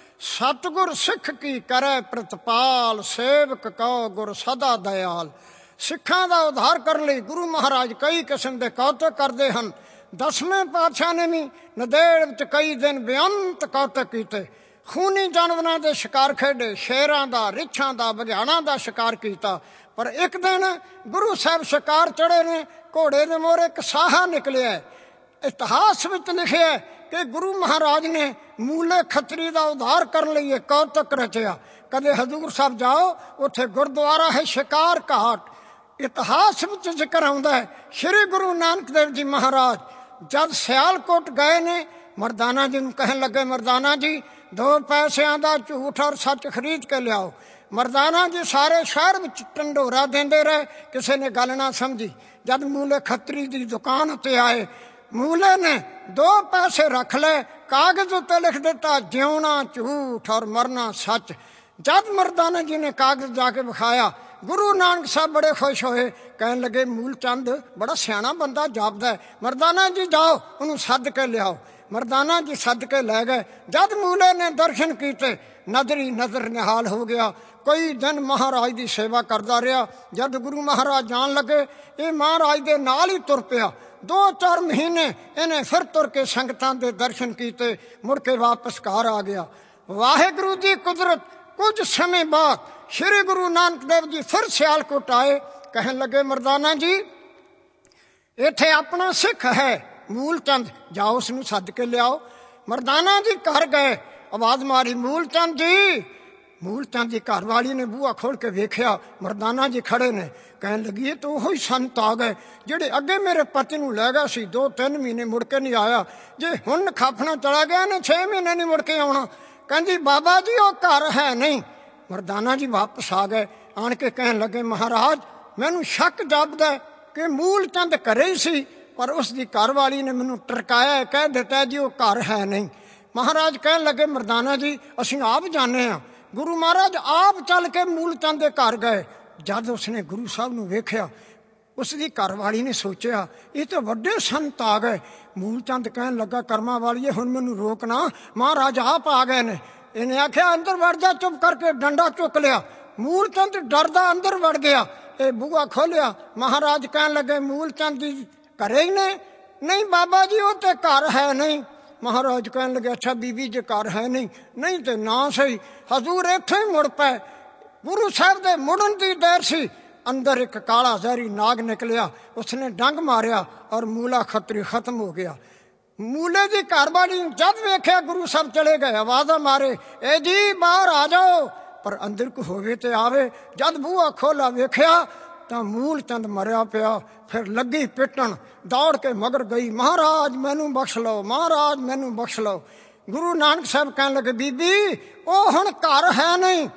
ਸਤਿਗੁਰ ਸਿੱਖ ਕੀ ਕਰੈ ਪ੍ਰਤਪਾਲ, ਸੇਵਕ ਕਉ ਗੁਰ ਸਦਾ ਦਇਆਲ। ਸਿੱਖਾਂ ਦਾ ਉਧਾਰ ਕਰਨ ਲਈ ਗੁਰੂ ਮਹਾਰਾਜ ਕਈ ਕਿਸਮ ਦੇ ਕੌਤਕ ਕਰਦੇ ਹਨ। 10ਵੇਂ ਪਾਤਸ਼ਾਹ ਨੇ ਵੀ ਨੰਦੇੜ ਵਿੱਚ ਕਈ ਦਿਨ ਬੇਅੰਤ ਕੌਤਕ ਕੀਤੇ। ਖੂਨੀ ਜਾਨਵਰਾਂ ਦੇ ਸ਼ਿਕਾਰ ਖੇਡੇ, ਸ਼ੇਰਾਂ ਦਾ, ਰਿੱਛਾਂ ਦਾ, ਬਘਿਆੜਾਂ ਦਾ ਸ਼ਿਕਾਰ ਕੀਤਾ। ਪਰ ਇੱਕ ਦਿਨ ਗੁਰੂ ਸਾਹਿਬ ਸ਼ਿਕਾਰ ਚੜ੍ਹੇ ਨੇ, ਘੋੜੇ ਦੇ ਮੋਹਰੇ ਇੱਕ ਸਾਹਾ ਨਿਕਲਿਆ। ਇਤਿਹਾਸ ਵਿੱਚ ਲਿਖਿਆ ਕਿ ਗੁਰੂ ਮਹਾਰਾਜ ਨੇ ਮੂਲੇ ਖੱਤਰੀ ਦਾ ਉਧਾਰ ਕਰਨ ਲਈ ਇਹ ਕੌਤਕ ਰਚਿਆ। ਕਦੇ ਹਜ਼ੂਰ ਸਾਹਿਬ ਜਾਓ, ਉੱਥੇ ਗੁਰਦੁਆਰਾ ਹੈ ਸ਼ਿਕਾਰ ਘਾਟ। ਇਤਿਹਾਸ ਵਿੱਚ ਜ਼ਿਕਰ ਆਉਂਦਾ ਹੈ ਸ਼੍ਰੀ ਗੁਰੂ ਨਾਨਕ ਦੇਵ ਜੀ ਮਹਾਰਾਜ ਜਦ ਸਿਆਲਕੋਟ ਗਏ ਨੇ, ਮਰਦਾਨਾ ਜੀ ਨੂੰ ਕਹਿਣ ਲੱਗੇ, ਮਰਦਾਨਾ ਜੀ 2 ਪੈਸਿਆਂ ਦਾ ਝੂਠ ਔਰ ਸੱਚ ਖਰੀਦ ਕੇ ਲਿਆਓ। ਮਰਦਾਨਾ ਜੀ ਸਾਰੇ ਸ਼ਹਿਰ ਵਿੱਚ ਢੰਡੋਰਾ ਦਿੰਦੇ ਰਹੇ, ਕਿਸੇ ਨੇ ਗੱਲ ਨਾ ਸਮਝੀ। ਜਦ ਮੂਲੇ ਖੱਤਰੀ ਦੀ ਦੁਕਾਨ ਉੱਤੇ ਆਏ, ਮੂਲੇ ਨੇ 2 ਪੈਸੇ ਰੱਖ ਲਏ, ਕਾਗਜ਼ ਉੱਤੇ ਲਿਖ ਦਿੱਤਾ ਜਿਉਣਾ ਝੂਠ ਔਰ ਮਰਨਾ ਸੱਚ। ਜਦ ਮਰਦਾਨਾ ਜੀ ਨੇ ਕਾਗਜ਼ ਜਾ ਕੇ ਵਿਖਾਇਆ, ਗੁਰੂ ਨਾਨਕ ਸਾਹਿਬ ਬੜੇ ਖੁਸ਼ ਹੋਏ, ਕਹਿਣ ਲੱਗੇ ਮੂਲ ਚੰਦ ਬੜਾ ਸਿਆਣਾ ਬੰਦਾ ਜਾਪਦਾ ਹੈ, ਮਰਦਾਨਾ ਜੀ ਜਾਓ ਉਹਨੂੰ ਸੱਦ ਕੇ ਲਿਆਓ। ਮਰਦਾਨਾ ਜੀ ਸੱਦ ਕੇ ਲੈ ਗਏ। ਜਦ ਮੂਲੇ ਨੇ ਦਰਸ਼ਨ ਕੀਤੇ, ਨਜ਼ਰੀ ਨਜ਼ਰ ਨਿਹਾਲ ਹੋ ਗਿਆ। ਕਈ ਦਿਨ ਮਹਾਰਾਜ ਦੀ ਸੇਵਾ ਕਰਦਾ ਰਿਹਾ। ਜਦ ਗੁਰੂ ਮਹਾਰਾਜ ਜਾਣ ਲੱਗੇ, ਇਹ ਮਹਾਰਾਜ ਦੇ ਨਾਲ ਹੀ ਤੁਰ ਪਿਆ। 2-4 ਮਹੀਨੇ ਇਹਨੇ ਫਿਰ ਤੁਰ ਕੇ ਸੰਗਤਾਂ ਦੇ ਦਰਸ਼ਨ ਕੀਤੇ, ਮੁੜ ਕੇ ਵਾਪਸ ਘਰ ਆ ਗਿਆ। ਵਾਹਿਗੁਰੂ ਦੀ ਕੁਦਰਤ, ਕੁਝ ਸਮੇਂ ਬਾਅਦ ਸ਼੍ਰੀ ਗੁਰੂ ਨਾਨਕ ਦੇਵ ਜੀ ਫਿਰ ਸਿਆਲਕੋਟ ਆਏ। ਕਹਿਣ ਲੱਗੇ, ਮਰਦਾਨਾ ਜੀ ਇੱਥੇ ਆਪਣਾ ਸਿੱਖ ਹੈ ਮੂਲ ਚੰਦ, ਜਾਓ ਉਸਨੂੰ ਸੱਦ ਕੇ ਲਿਆਓ। ਮਰਦਾਨਾ ਜੀ ਘਰ ਗਏ, ਆਵਾਜ਼ ਮਾਰੀ, ਮੂਲ ਚੰਦ ਜੀ। ਮੂਲ ਚੰਦ ਦੀ ਘਰ ਵਾਲੀ ਨੇ ਬੂਹਾ ਖੋਲ ਕੇ ਵੇਖਿਆ, ਮਰਦਾਨਾ ਜੀ ਖੜੇ ਨੇ। ਕਹਿਣ ਲੱਗੀ, ਇਹ ਤਾਂ ਉਹੀ ਸੰਤ ਆ ਗਏ ਜਿਹੜੇ ਅੱਗੇ ਮੇਰੇ ਪਤੀ ਨੂੰ ਲੈ ਗਿਆ ਸੀ। 2-3 ਮਹੀਨੇ ਮੁੜ ਕੇ ਨਹੀਂ ਆਇਆ। ਜੇ ਹੁਣ ਖਾਫਣਾ ਚਲਾ ਗਿਆ ਨੇ 6 ਮਹੀਨੇ ਨਹੀਂ ਮੁੜ ਕੇ ਆਉਣਾ। ਕਹਿੰਦੀ, ਬਾਬਾ ਜੀ ਉਹ ਘਰ ਹੈ ਨਹੀਂ। ਮਰਦਾਨਾ ਜੀ ਵਾਪਸ ਆ ਗਏ। ਆਣ ਕੇ ਕਹਿਣ ਲੱਗੇ, ਮਹਾਰਾਜ ਮੈਨੂੰ ਸ਼ੱਕ ਜਾਪਦਾ ਕਿ ਮੂਲ ਚੰਦ ਘਰੇ ਹੀ ਸੀ, ਪਰ ਉਸ ਦੀ ਘਰ ਵਾਲੀ ਨੇ ਮੈਨੂੰ ਟਰਕਾਇਆ, ਕਹਿ ਦਿੱਤਾ ਜੀ ਉਹ ਘਰ ਹੈ ਨਹੀਂ। ਮਹਾਰਾਜ ਕਹਿਣ ਲੱਗੇ, ਮਰਦਾਨਾ ਜੀ ਅਸੀਂ ਆਪ ਜਾਣੇ ਹਾਂ। ਗੁਰੂ ਮਹਾਰਾਜ ਆਪ ਚੱਲ ਕੇ ਮੂਲ ਚੰਦ ਦੇ ਘਰ ਗਏ। ਜਦ ਉਸਨੇ ਗੁਰੂ ਸਾਹਿਬ ਨੂੰ ਵੇਖਿਆ, ਉਸ ਦੀ ਘਰ ਵਾਲੀ ਨੇ ਸੋਚਿਆ ਇਹ ਤਾਂ ਵੱਡੇ ਸੰਤ ਆ ਗਏ। ਮੂਲ ਚੰਦ ਕਹਿਣ ਲੱਗਾ, ਕਰਮਾਂ ਵਾਲੀਏ ਹੁਣ ਮੈਨੂੰ ਰੋਕਣਾ, ਮਹਾਰਾਜ ਆਪ ਆ ਗਏ ਨੇ। ਇਹਨੇ ਆਖਿਆ, ਅੰਦਰ ਵੜ ਜਾ। ਚੁੱਪ ਕਰਕੇ ਡੰਡਾ ਚੁੱਕ ਲਿਆ। ਮੂਲ ਚੰਦ ਡਰਦਾ ਅੰਦਰ ਵੜ ਗਿਆ। ਇਹ ਬੂਹਾ ਖੋਲਿਆ। ਮਹਾਰਾਜ ਕਹਿਣ ਲੱਗੇ, ਮੂਲ ਚੰਦ ਜੀ ਘਰੇ ਹੀ ਨੇ? ਨਹੀਂ ਬਾਬਾ ਜੀ ਉਹ ਤੇ ਘਰ ਹੈ ਨਹੀਂ। ਮਹਾਰਾਜ ਕਹਿਣ ਲੱਗੇ, ਅੱਛਾ ਬੀਬੀ ਜੇ ਘਰ ਹੈ ਨਹੀਂ ਤੇ ਨਾ ਸਹੀ। ਹਜ਼ੂਰ ਇੱਥੇ ਹੀ ਮੁੜ ਪਏ। ਗੁਰੂ ਸਾਹਿਬ ਦੇ ਮੁੜਨ ਦੀ ਦੇਰ ਸੀ, ਅੰਦਰ ਇੱਕ ਕਾਲਾ ਜ਼ਹਿਰੀ ਨਾਗ ਨਿਕਲਿਆ। ਉਸਨੇ ਡੰਗ ਮਾਰਿਆ ਔਰ ਮੂਲਾ ਖੱਤਰੀ ਖਤਮ ਹੋ ਗਿਆ। ਮੂਲੇ ਦੀ ਘਰਵਾਲੀ ਜਦ ਵੇਖਿਆ ਗੁਰੂ ਸਾਹਿਬ ਚਲੇ ਗਏ, ਆਵਾਜ਼ਾਂ ਮਾਰੇ, ਇਹ ਜੀ ਬਾਹਰ ਆ ਜਾਓ, ਪਰ ਅੰਦਰ ਕੋ ਹੋਵੇ ਤੇ ਆਵੇ। ਜਦ ਬੂਹਾ ਖੋਲਾ ਵੇਖਿਆ ਤਾਂ ਮੂਲ ਚੰਦ ਮਰਿਆ ਪਿਆ। ਫਿਰ ਲੱਗੀ ਪਿੱਟਣ, ਦੌੜ ਕੇ ਮਗਰ ਗਈ, ਮਹਾਰਾਜ ਮੈਨੂੰ ਬਖਸ਼ ਲਓ, ਮਹਾਰਾਜ ਮੈਨੂੰ ਬਖਸ਼ ਲਓ। ਗੁਰੂ ਨਾਨਕ ਸਾਹਿਬ ਕਹਿਣ ਲੱਗੇ, ਬੀਬੀ ਉਹ ਹੁਣ ਘਰ ਹੈ ਨਹੀਂ,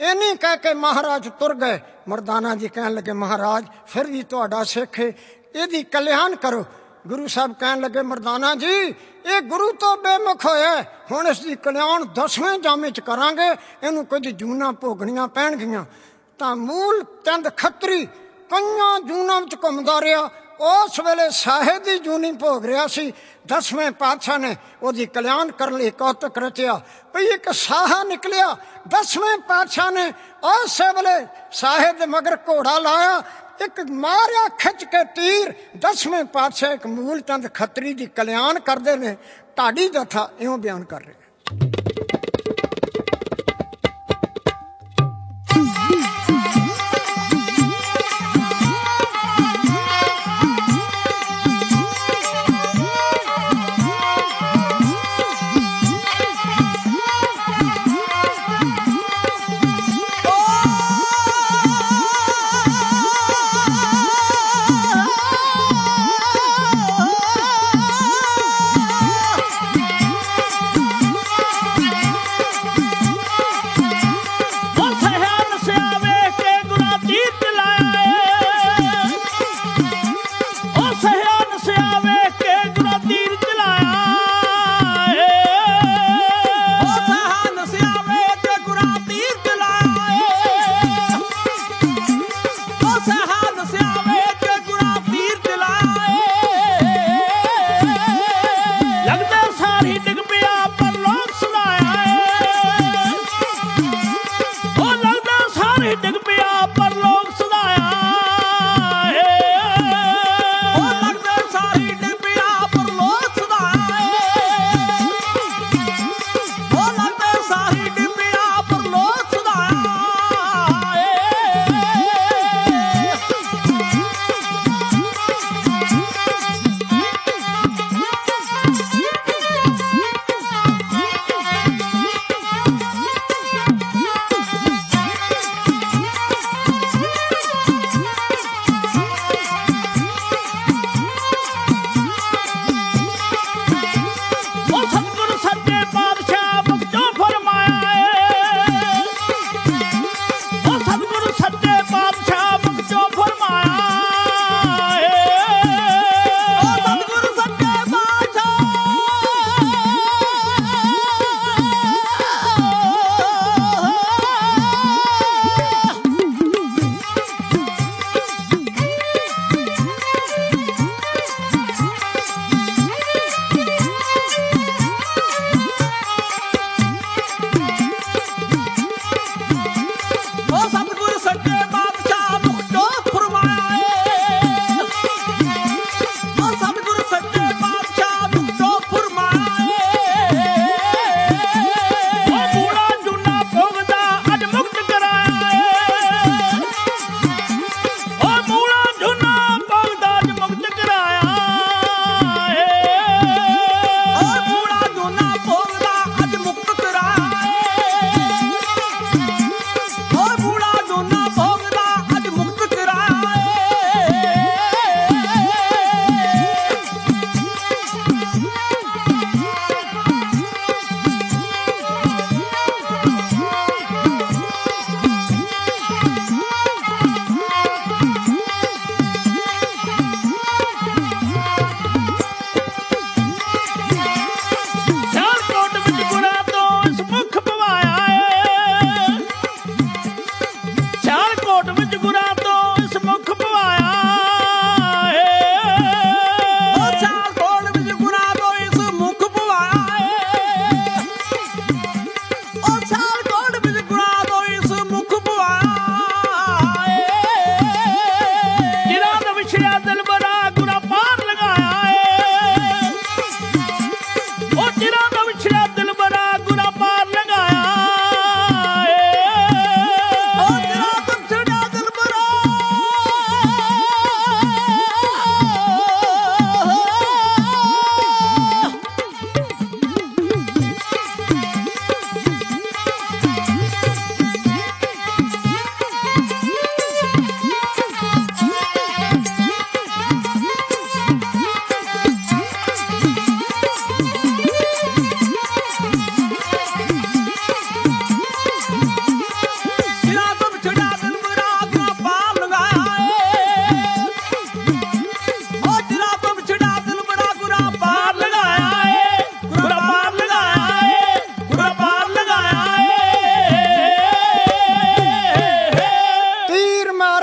इन्हीं कह के महाराज तुर गए। मर्दाना जी कहन लगे महाराज फिर भी तुहाडा सिख है, इहदी कल्याण करो। गुरु साहब कहन लगे मर्दाना जी ये गुरु तो बेमुख होया, हुण इसदी कल्याण 10वें जामे च करांगे, इहनूं कुछ जूना भोगणियां पैणगियां। तां मूल चंद खत्तरी कईयां जूनां विच घुमदा रहा। उस वेले साहे दी जूनी भोग रहा सी। 10वें पातशाह ने उहदी कल्याण करन लई कौतक रचिया। भई एक साहा निकलिया। 10वें पातशाह ने उस वेले साहे दे मगर घोड़ा लाया, एक मारिया खिच के तीर। 10वें पातशाह एक मूल चंद खत्तरी दी कल्याण करदे ने। ढाडी जथा इउं बयान कर रहे।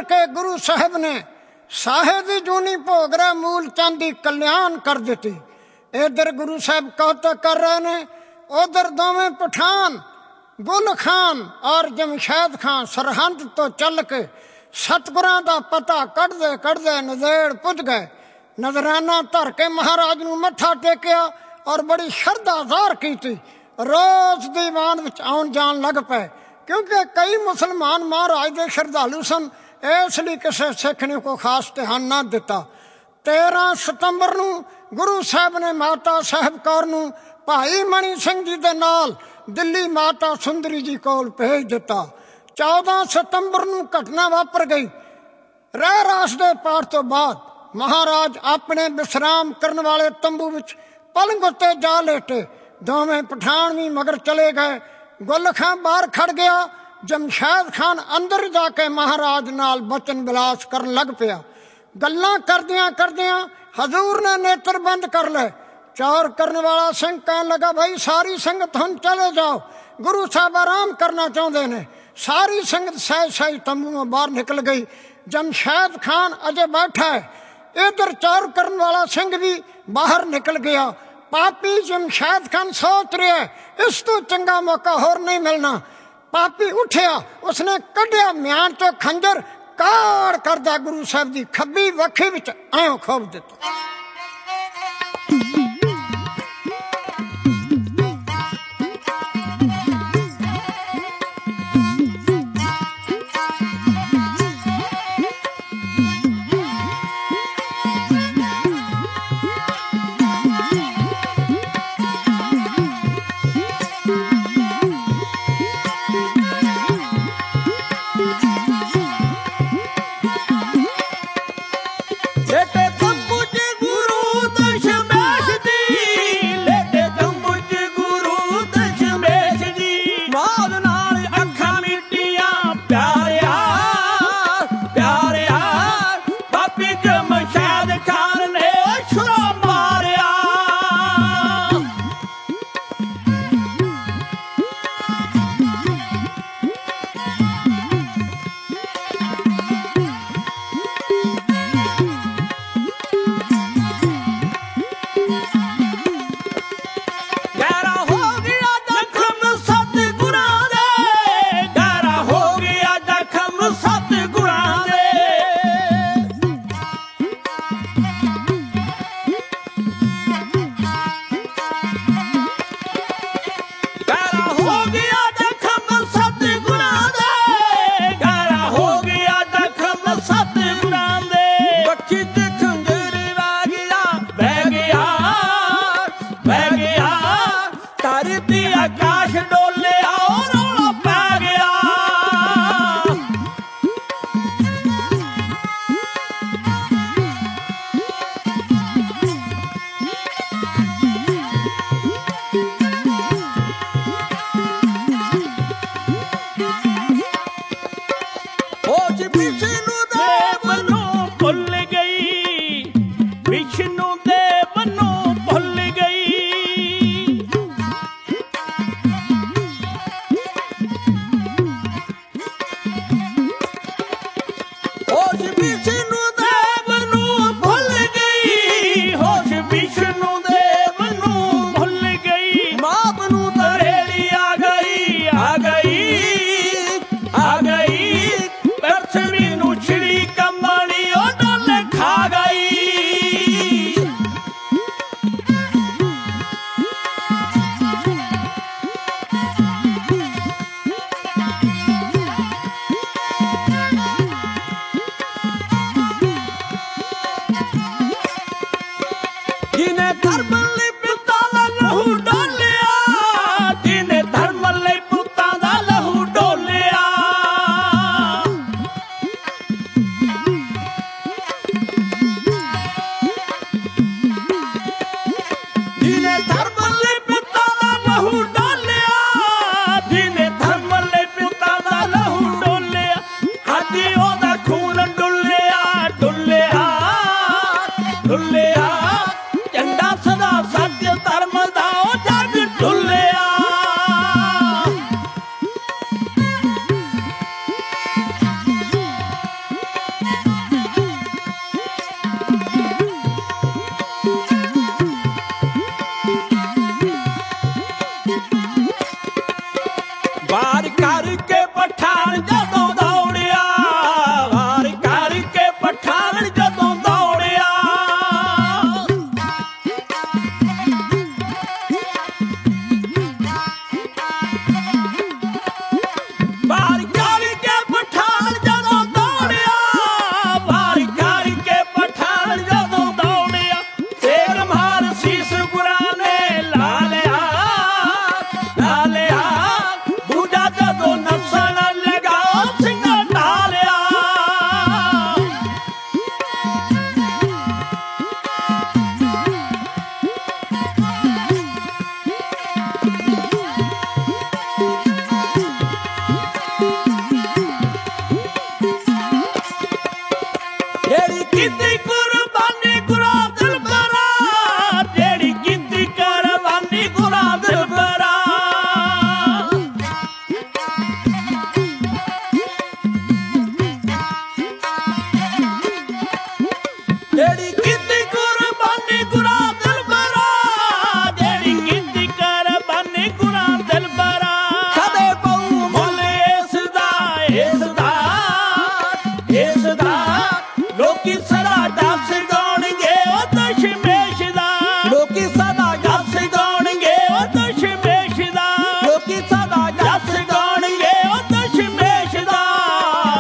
ਕੇ ਗੁਰੂ ਸਾਹਿਬ ਨੇ ਸਾਹੇ ਦੀ ਜੂਨੀ ਭੋਗ ਰਿਹਾ ਮੂਲ ਚੰਦ ਦੀ ਕਲਿਆਣ ਕਰ ਦਿੱਤੀ। ਇਧਰ ਗੁਰੂ ਸਾਹਿਬ ਕੌਤਕ ਕਰ ਰਹੇ ਨੇ, ਉਧਰ ਦੋਵੇਂ ਪਠਾਨ ਗੁਲ ਖਾਨ ਔਰ ਜਮਸ਼ੈਦ ਖਾਨ ਸਰਹੰਦ ਤੋਂ ਚੱਲ ਕੇ ਸਤਿਗੁਰਾਂ ਦਾ ਪਤਾ ਕੱਢਦੇ ਕੱਢਦੇ ਨਜ਼ੇੜ ਪੁੱਜ ਗਏ। ਨਜ਼ਰਾਨਾ ਧਰ ਕੇ ਮਹਾਰਾਜ ਨੂੰ ਮੱਥਾ ਟੇਕਿਆ ਔਰ ਬੜੀ ਸ਼ਰਧਾ ਜ਼ਾਹਰ ਕੀਤੀ। ਰੋਜ਼ ਦੀਵਾਨ ਵਿੱਚ ਆਉਣ ਜਾਣ ਲੱਗ ਪਏ, ਕਿਉਂਕਿ ਕਈ ਮੁਸਲਮਾਨ ਮਹਾਰਾਜ ਦੇ ਸ਼ਰਧਾਲੂ ਸਨ, ਇਸ ਲਈ ਕਿਸੇ ਸਿੱਖ ਨੇ ਕੋਈ ਖਾਸ ਧਿਆਨ ਨਾ ਦਿੱਤਾ। 13 ਸਤੰਬਰ ਨੂੰ ਗੁਰੂ ਸਾਹਿਬ ਨੇ ਮਾਤਾ ਸਾਹਿਬ ਕੌਰ ਨੂੰ ਭਾਈ ਮਣੀ ਸਿੰਘ ਜੀ ਦੇ ਨਾਲ ਦਿੱਲੀ ਮਾਤਾ ਸੁੰਦਰੀ ਜੀ ਕੋਲ ਭੇਜ ਦਿੱਤਾ। 14 ਸਤੰਬਰ ਨੂੰ ਘਟਨਾ ਵਾਪਰ ਗਈ। ਰਹਿ ਰਾਸ ਦੇ ਪਾਠ ਤੋਂ ਬਾਅਦ ਮਹਾਰਾਜ ਆਪਣੇ ਵਿਸ਼ਰਾਮ ਕਰਨ ਵਾਲੇ ਤੰਬੂ ਵਿੱਚ ਪਲੰਗ ਉੱਤੇ ਜਾ ਲੇਟੇ। ਦੋਵੇਂ ਪਠਾਨ ਵੀ ਮਗਰ ਚਲੇ ਗਏ। ਗੁੱਲ ਖਾਂ ਬਾਹਰ ਖੜ ਗਿਆ। ਜਮਸ਼ੈਦ ਖਾਨ ਅੰਦਰ ਜਾ ਕੇ ਮਹਾਰਾਜ ਨਾਲ ਬਚਨ ਵਿਲਾਸ ਕਰਨ ਲੱਗ ਪਿਆ। ਗੱਲਾਂ ਕਰਦਿਆਂ ਕਰਦਿਆਂ ਹਜ਼ੂਰ ਨੇ ਨੇਤਰ ਬੰਦ ਕਰ ਲਏ। ਚੌਰ ਕਰਨ ਵਾਲਾ ਸਿੰਘ ਕਹਿਣ ਲੱਗਾ, ਭਾਈ ਸਾਰੀ ਸੰਗਤ ਹੁਣ ਚਲੇ ਜਾਓ, ਗੁਰੂ ਸਾਹਿਬ ਆਰਾਮ ਕਰਨਾ ਚਾਹੁੰਦੇ ਨੇ। ਸਾਰੀ ਸੰਗਤ ਸਹਿਜ ਸਹਿਜ ਤੰਬੂਓਂ ਬਾਹਰ ਨਿਕਲ ਗਈ। ਜਮਸ਼ੈਦ ਖਾਨ ਅਜੇ ਬੈਠਾ ਹੈ। ਇਧਰ ਚੌਰ ਕਰਨ ਵਾਲਾ ਸਿੰਘ ਵੀ ਬਾਹਰ ਨਿਕਲ ਗਿਆ। ਪਾਪੀ ਜਮਸ਼ੈਦ ਖਾਨ ਸੋਚ ਰਿਹਾ, ਇਸ ਤੋਂ ਚੰਗਾ ਮੌਕਾ ਹੋਰ ਨਹੀਂ ਮਿਲਣਾ। ਪਾਪੀ ਉੱਠਿਆ, ਉਸਨੇ ਕੱਢਿਆ ਮਿਆਨ ਤੋਂ ਖੰਜਰ, ਕਾੜ ਕਰਦਾ ਗੁਰੂ ਸਾਹਿਬ ਦੀ ਖੱਬੀ ਵੱਖੀ ਵਿੱਚ ਐਂ ਖੋਭ ਦਿੱਤਾ।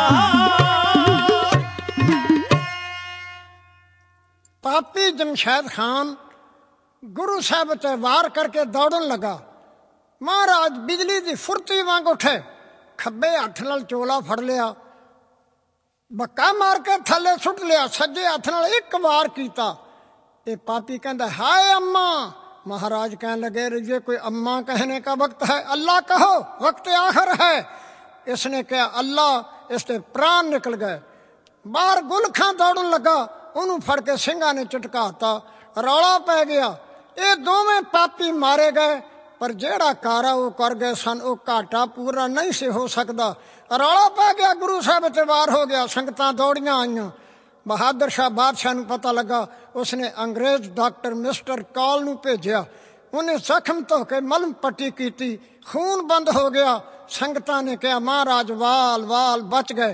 पापी जमशेद खान गुरु साहब ते वार करके दौड़न लगा। महाराज बिजली की फुर्ती वांग उठे, खब्बे हथ नाल चोला फड़ लिया, बक्का मार के थले सुट लिया, सज्जे हथ नाल एक वार किया। ये पापी कहता हाय अम्मा। महाराज कहने लगे ये कोई अम्मा कहने का वक्त है, अल्लाह कहो, वक्त आखिर है। इसने कहा अल्लाह, इसके प्राण निकल गए। बाहर गुल खां दौड़न लगा, उन्होंने फड़ के सिंघा ने झटकाता, रौला पै गया। ये दोवें पापी मारे गए, पर जेड़ा कारा वो कर गए सन, वो घाटा पूरा नहीं से हो सकता। रौला पै गया, गुरु साहब ते वार हो गया, संगतां दौड़ियां आईयां। बहादुर शाह बादशाह नूं पता लगा, उसने अंग्रेज डॉक्टर मिस्टर कॉल नूं भेजिया। उन्हें जख्म धो के मलम पट्टी की, खून बंद हो गया। संगतां ने कहा महाराज वाल वाल बच गए।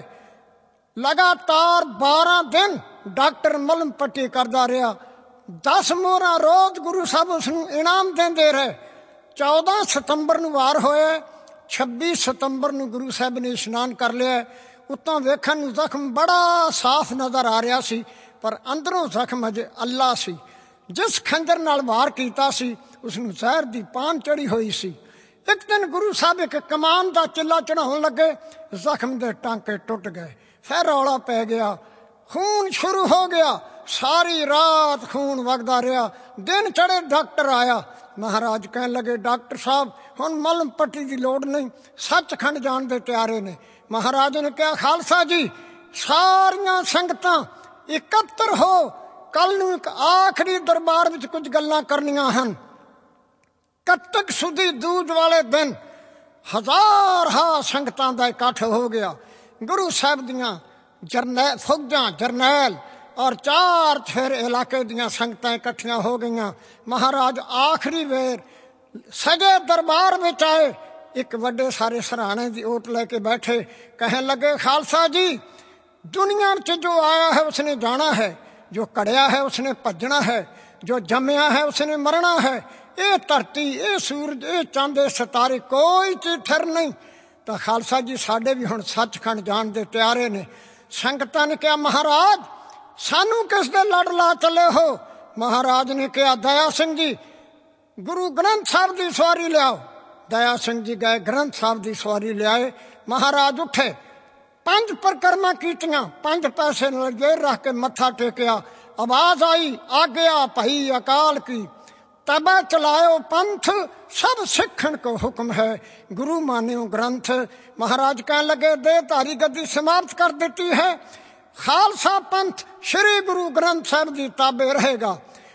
लगातार 12 दिन डॉक्टर मलम पट्टी करता रहा। 10 मोहरा रोज गुरु साहब उसनूं इनाम देंदे रहे। 14 सितंबर नूं वार होए, 26 सितंबर नूं गुरु साहब ने इशनान कर लिया। उत्तों वेखण नूं जख्म बड़ा साफ नज़र आ रहा सी, पर अंदरों जख्म अजे अल्लाह सी। जिस खंजर नाल वार कीता सी उसनूं जहर दी पान चढ़ी हुई सी। एक दिन गुरु साहब एक कमान का चिल्ला चढ़ाउण लगे, जख्म दे टांके टुट गए। फिर रौला पै गया, खून शुरू हो गया। सारी रात खून वगदा रहा। दिन चढ़े डॉक्टर आया। महाराज कहने लगे डॉक्टर साहब हुण मलम पट्टी की लोड़ नहीं, सचखंड जाण दे तैयारे ने। महाराज ने कहा खालसा जी सारियां संगतां एकत्र हो, कल नूं एक आखिरी दरबार विच कुछ गल्लां करनियां हन। कत्तक सुधी दूज वाले दिन 1000 संगतां दा इकट्ठ हो गया। गुरु साहब दियां जरनैल फौजां जरनैल और 4 फेर इलाके दियां संगतां इकट्ठियां हो गईयां। महाराज आखिरी वेर सजे दरबार में आए, एक वड्डे सारे सराहने की ओट लेके बैठे। कहने लगे खालसा जी दुनिया च जो आया है उसने जाना है, जो कड़िया है उसने भजना है, जो जमया है उसने मरना है। ये धरती, ये सूरज, ये चंद, ये सितारे, कोई चीज ठहर नहीं। तो खालसा जी साडे भी हुण सचखंड जाण दे तैयारे ने। संगतां ने कहा महाराज सानू किस दे लड़ ला चले हो। महाराज ने कहा दया सिंह जी गुरु ग्रंथ साहब की सवारी लियाओ। दया सिंह जी गए, ग्रंथ साहब की सवारी लियाए। महाराज उठे, 5 परिक्रमा कीतियां, 5 पैसे जेर रख के मत्था टेकिया। आवाज आई आज्ञा भई अकाल की, तबा चलायो पंथ, सब सिखण को हुक्म है, गुरु मान्यो ग्रंथ। महाराज कहने लगे देहधारी गद्दी समाप्त कर देती है, खालसा पंथ श्री गुरु ग्रंथ साहब जी ताबे रहेगा।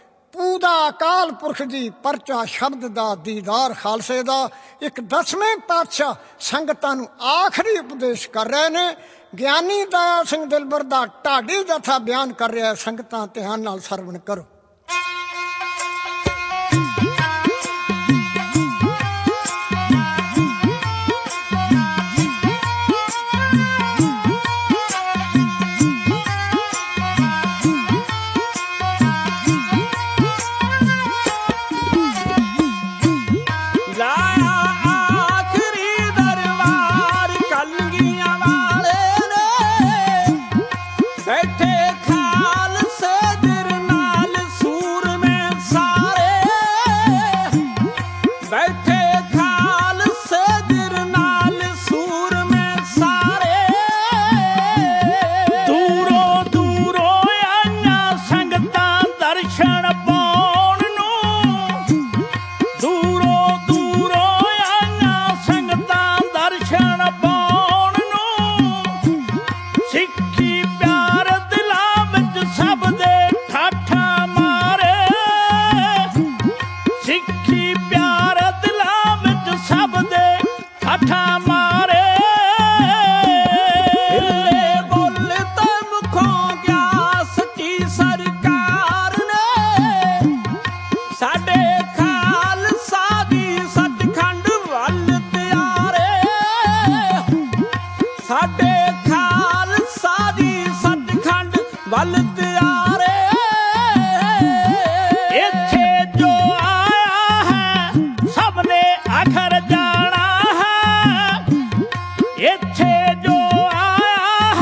पूजा अकाल पुरख जी, परचा शब्द दा, दीदार खालसे दा। एक 10वें पातशाह संगतां नूं आखिरी उपदेश कर रहे ने। ज्ञानी दया सिंह दिलबर दा ढाडी जथा बयान कर रहा है। संगतां ध्यान नाल सरवण करो। ਇੱਥੇ ਜੋ ਆਇਆ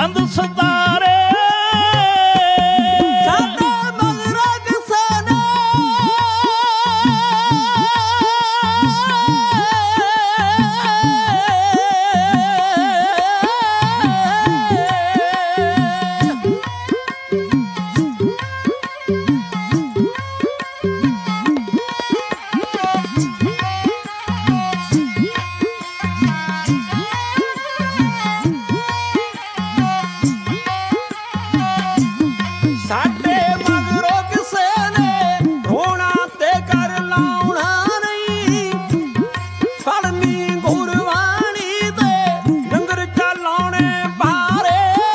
ਚੰਦ ਸਿਤਾਰੇ ਸਾਡੇ ਮਗਰੋਂ ਕਿਸੇ ਨੇ ਸਾਡੇ ਮਗਰੋਂ ਕਿਸੇ ਨੇ ਰੋਣਾ ਤੇ ਕਰ ਲਾਉਣਾ ਨਹੀਂ ਪੜਨੀ ਗੁਰਬਾਣੀ ਤੇ ਡੰਗਰ ਚਲਾਉਣੇ ਬਾਰੇ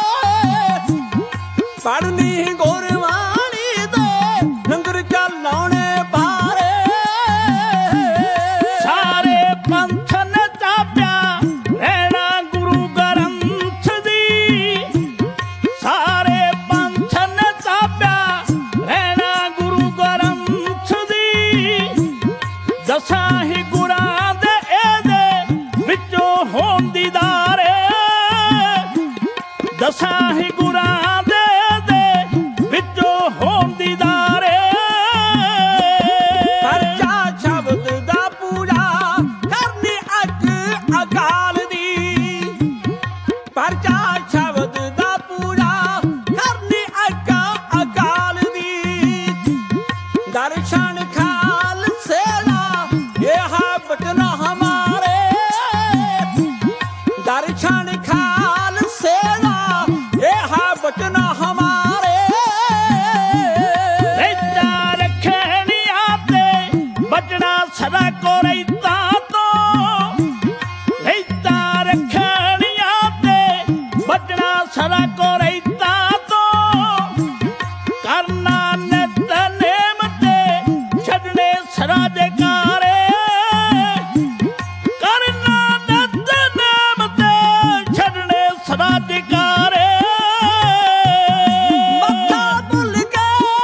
ਪੜਨੀ ਗੁਰਬਾਣੀ ਤੇ ਡੰਗਰ ਚਲਾਉਣੇ ਬਾਰੇ ਸਾਰੇ ਪੰਥ ਨੇ ਚਾਪਿਆ ਰਹਿਣਾ ਗੁਰੂ ਗ੍ਰੰਥ ਦੀ ਸਾਰੇ ਪੰਥ ਨੇ ਚਾਪਿਆ ਰਹਿਣਾ ਗੁਰੂ ਗ੍ਰੰਥ ਦੀ ਦਸਾਂ ਹੀ ਗੁਰਾਂ ਦੇ ਇਹਦੇ ਵਿੱਚੋਂ ਹੋਣ ਦੀਦਾਰੇ ਦਸਾਂ ਹੀ ਗੁਰਾਂ ਦੇ ਇਹਦੇ ਵਿੱਚੋਂ ਹੋਣ ਦੀਦਾਰੇ ਪਰਚਾ ਸ਼ਬਦ ਦਾ ਪੂਜਾ ਕਰਨੀ ਅੱਗ ਅਕਾਲ ਦੀ ਪਰਚਾ ਸ਼ਬਦ ਦਾ ਪੂਜਾ ਕਰਨੀ ਅੱਗ ਅਕਾਲ ਦੀ ਦਰਸ਼ਨ ਖਾਲਸੇ ਦਾ ਇਹ ਬਚਨ ਹਮਾਰੇ ਦਰਸ਼ਨ ਖਾਲਸੇ ਦਾ ਇਹ ਬਚਨ ਹਮਾਰੇ ਰੈਤਾ ਰੱਖਣੀਆਂ ਤੇ ਬਚਣਾ ਸਦਾ ਕੋ ਰੈਤਾ ਤੋਂ ਰੈਤਾ ਰੱਖਣੀਆਂ ਤੇ ਬਚਣਾ ਸਦਾ ਕੋ ਰੈਤਾ ਤੋਂ ਕਰਨਾ ਨਿਤ ਨੇਮ ਤੇ ਛੱਡਣੇ ਸਦਾ ਦੇ ਕਾਰੇ ਕਰਨਾ ਨਿਤ ਨੇਮ ਤੇ ਛੱਡਣੇ ਸਦਾ ਦੇ ਕਾਰੇ ਮੱਥਾ ਭੁੱਲ ਕੇ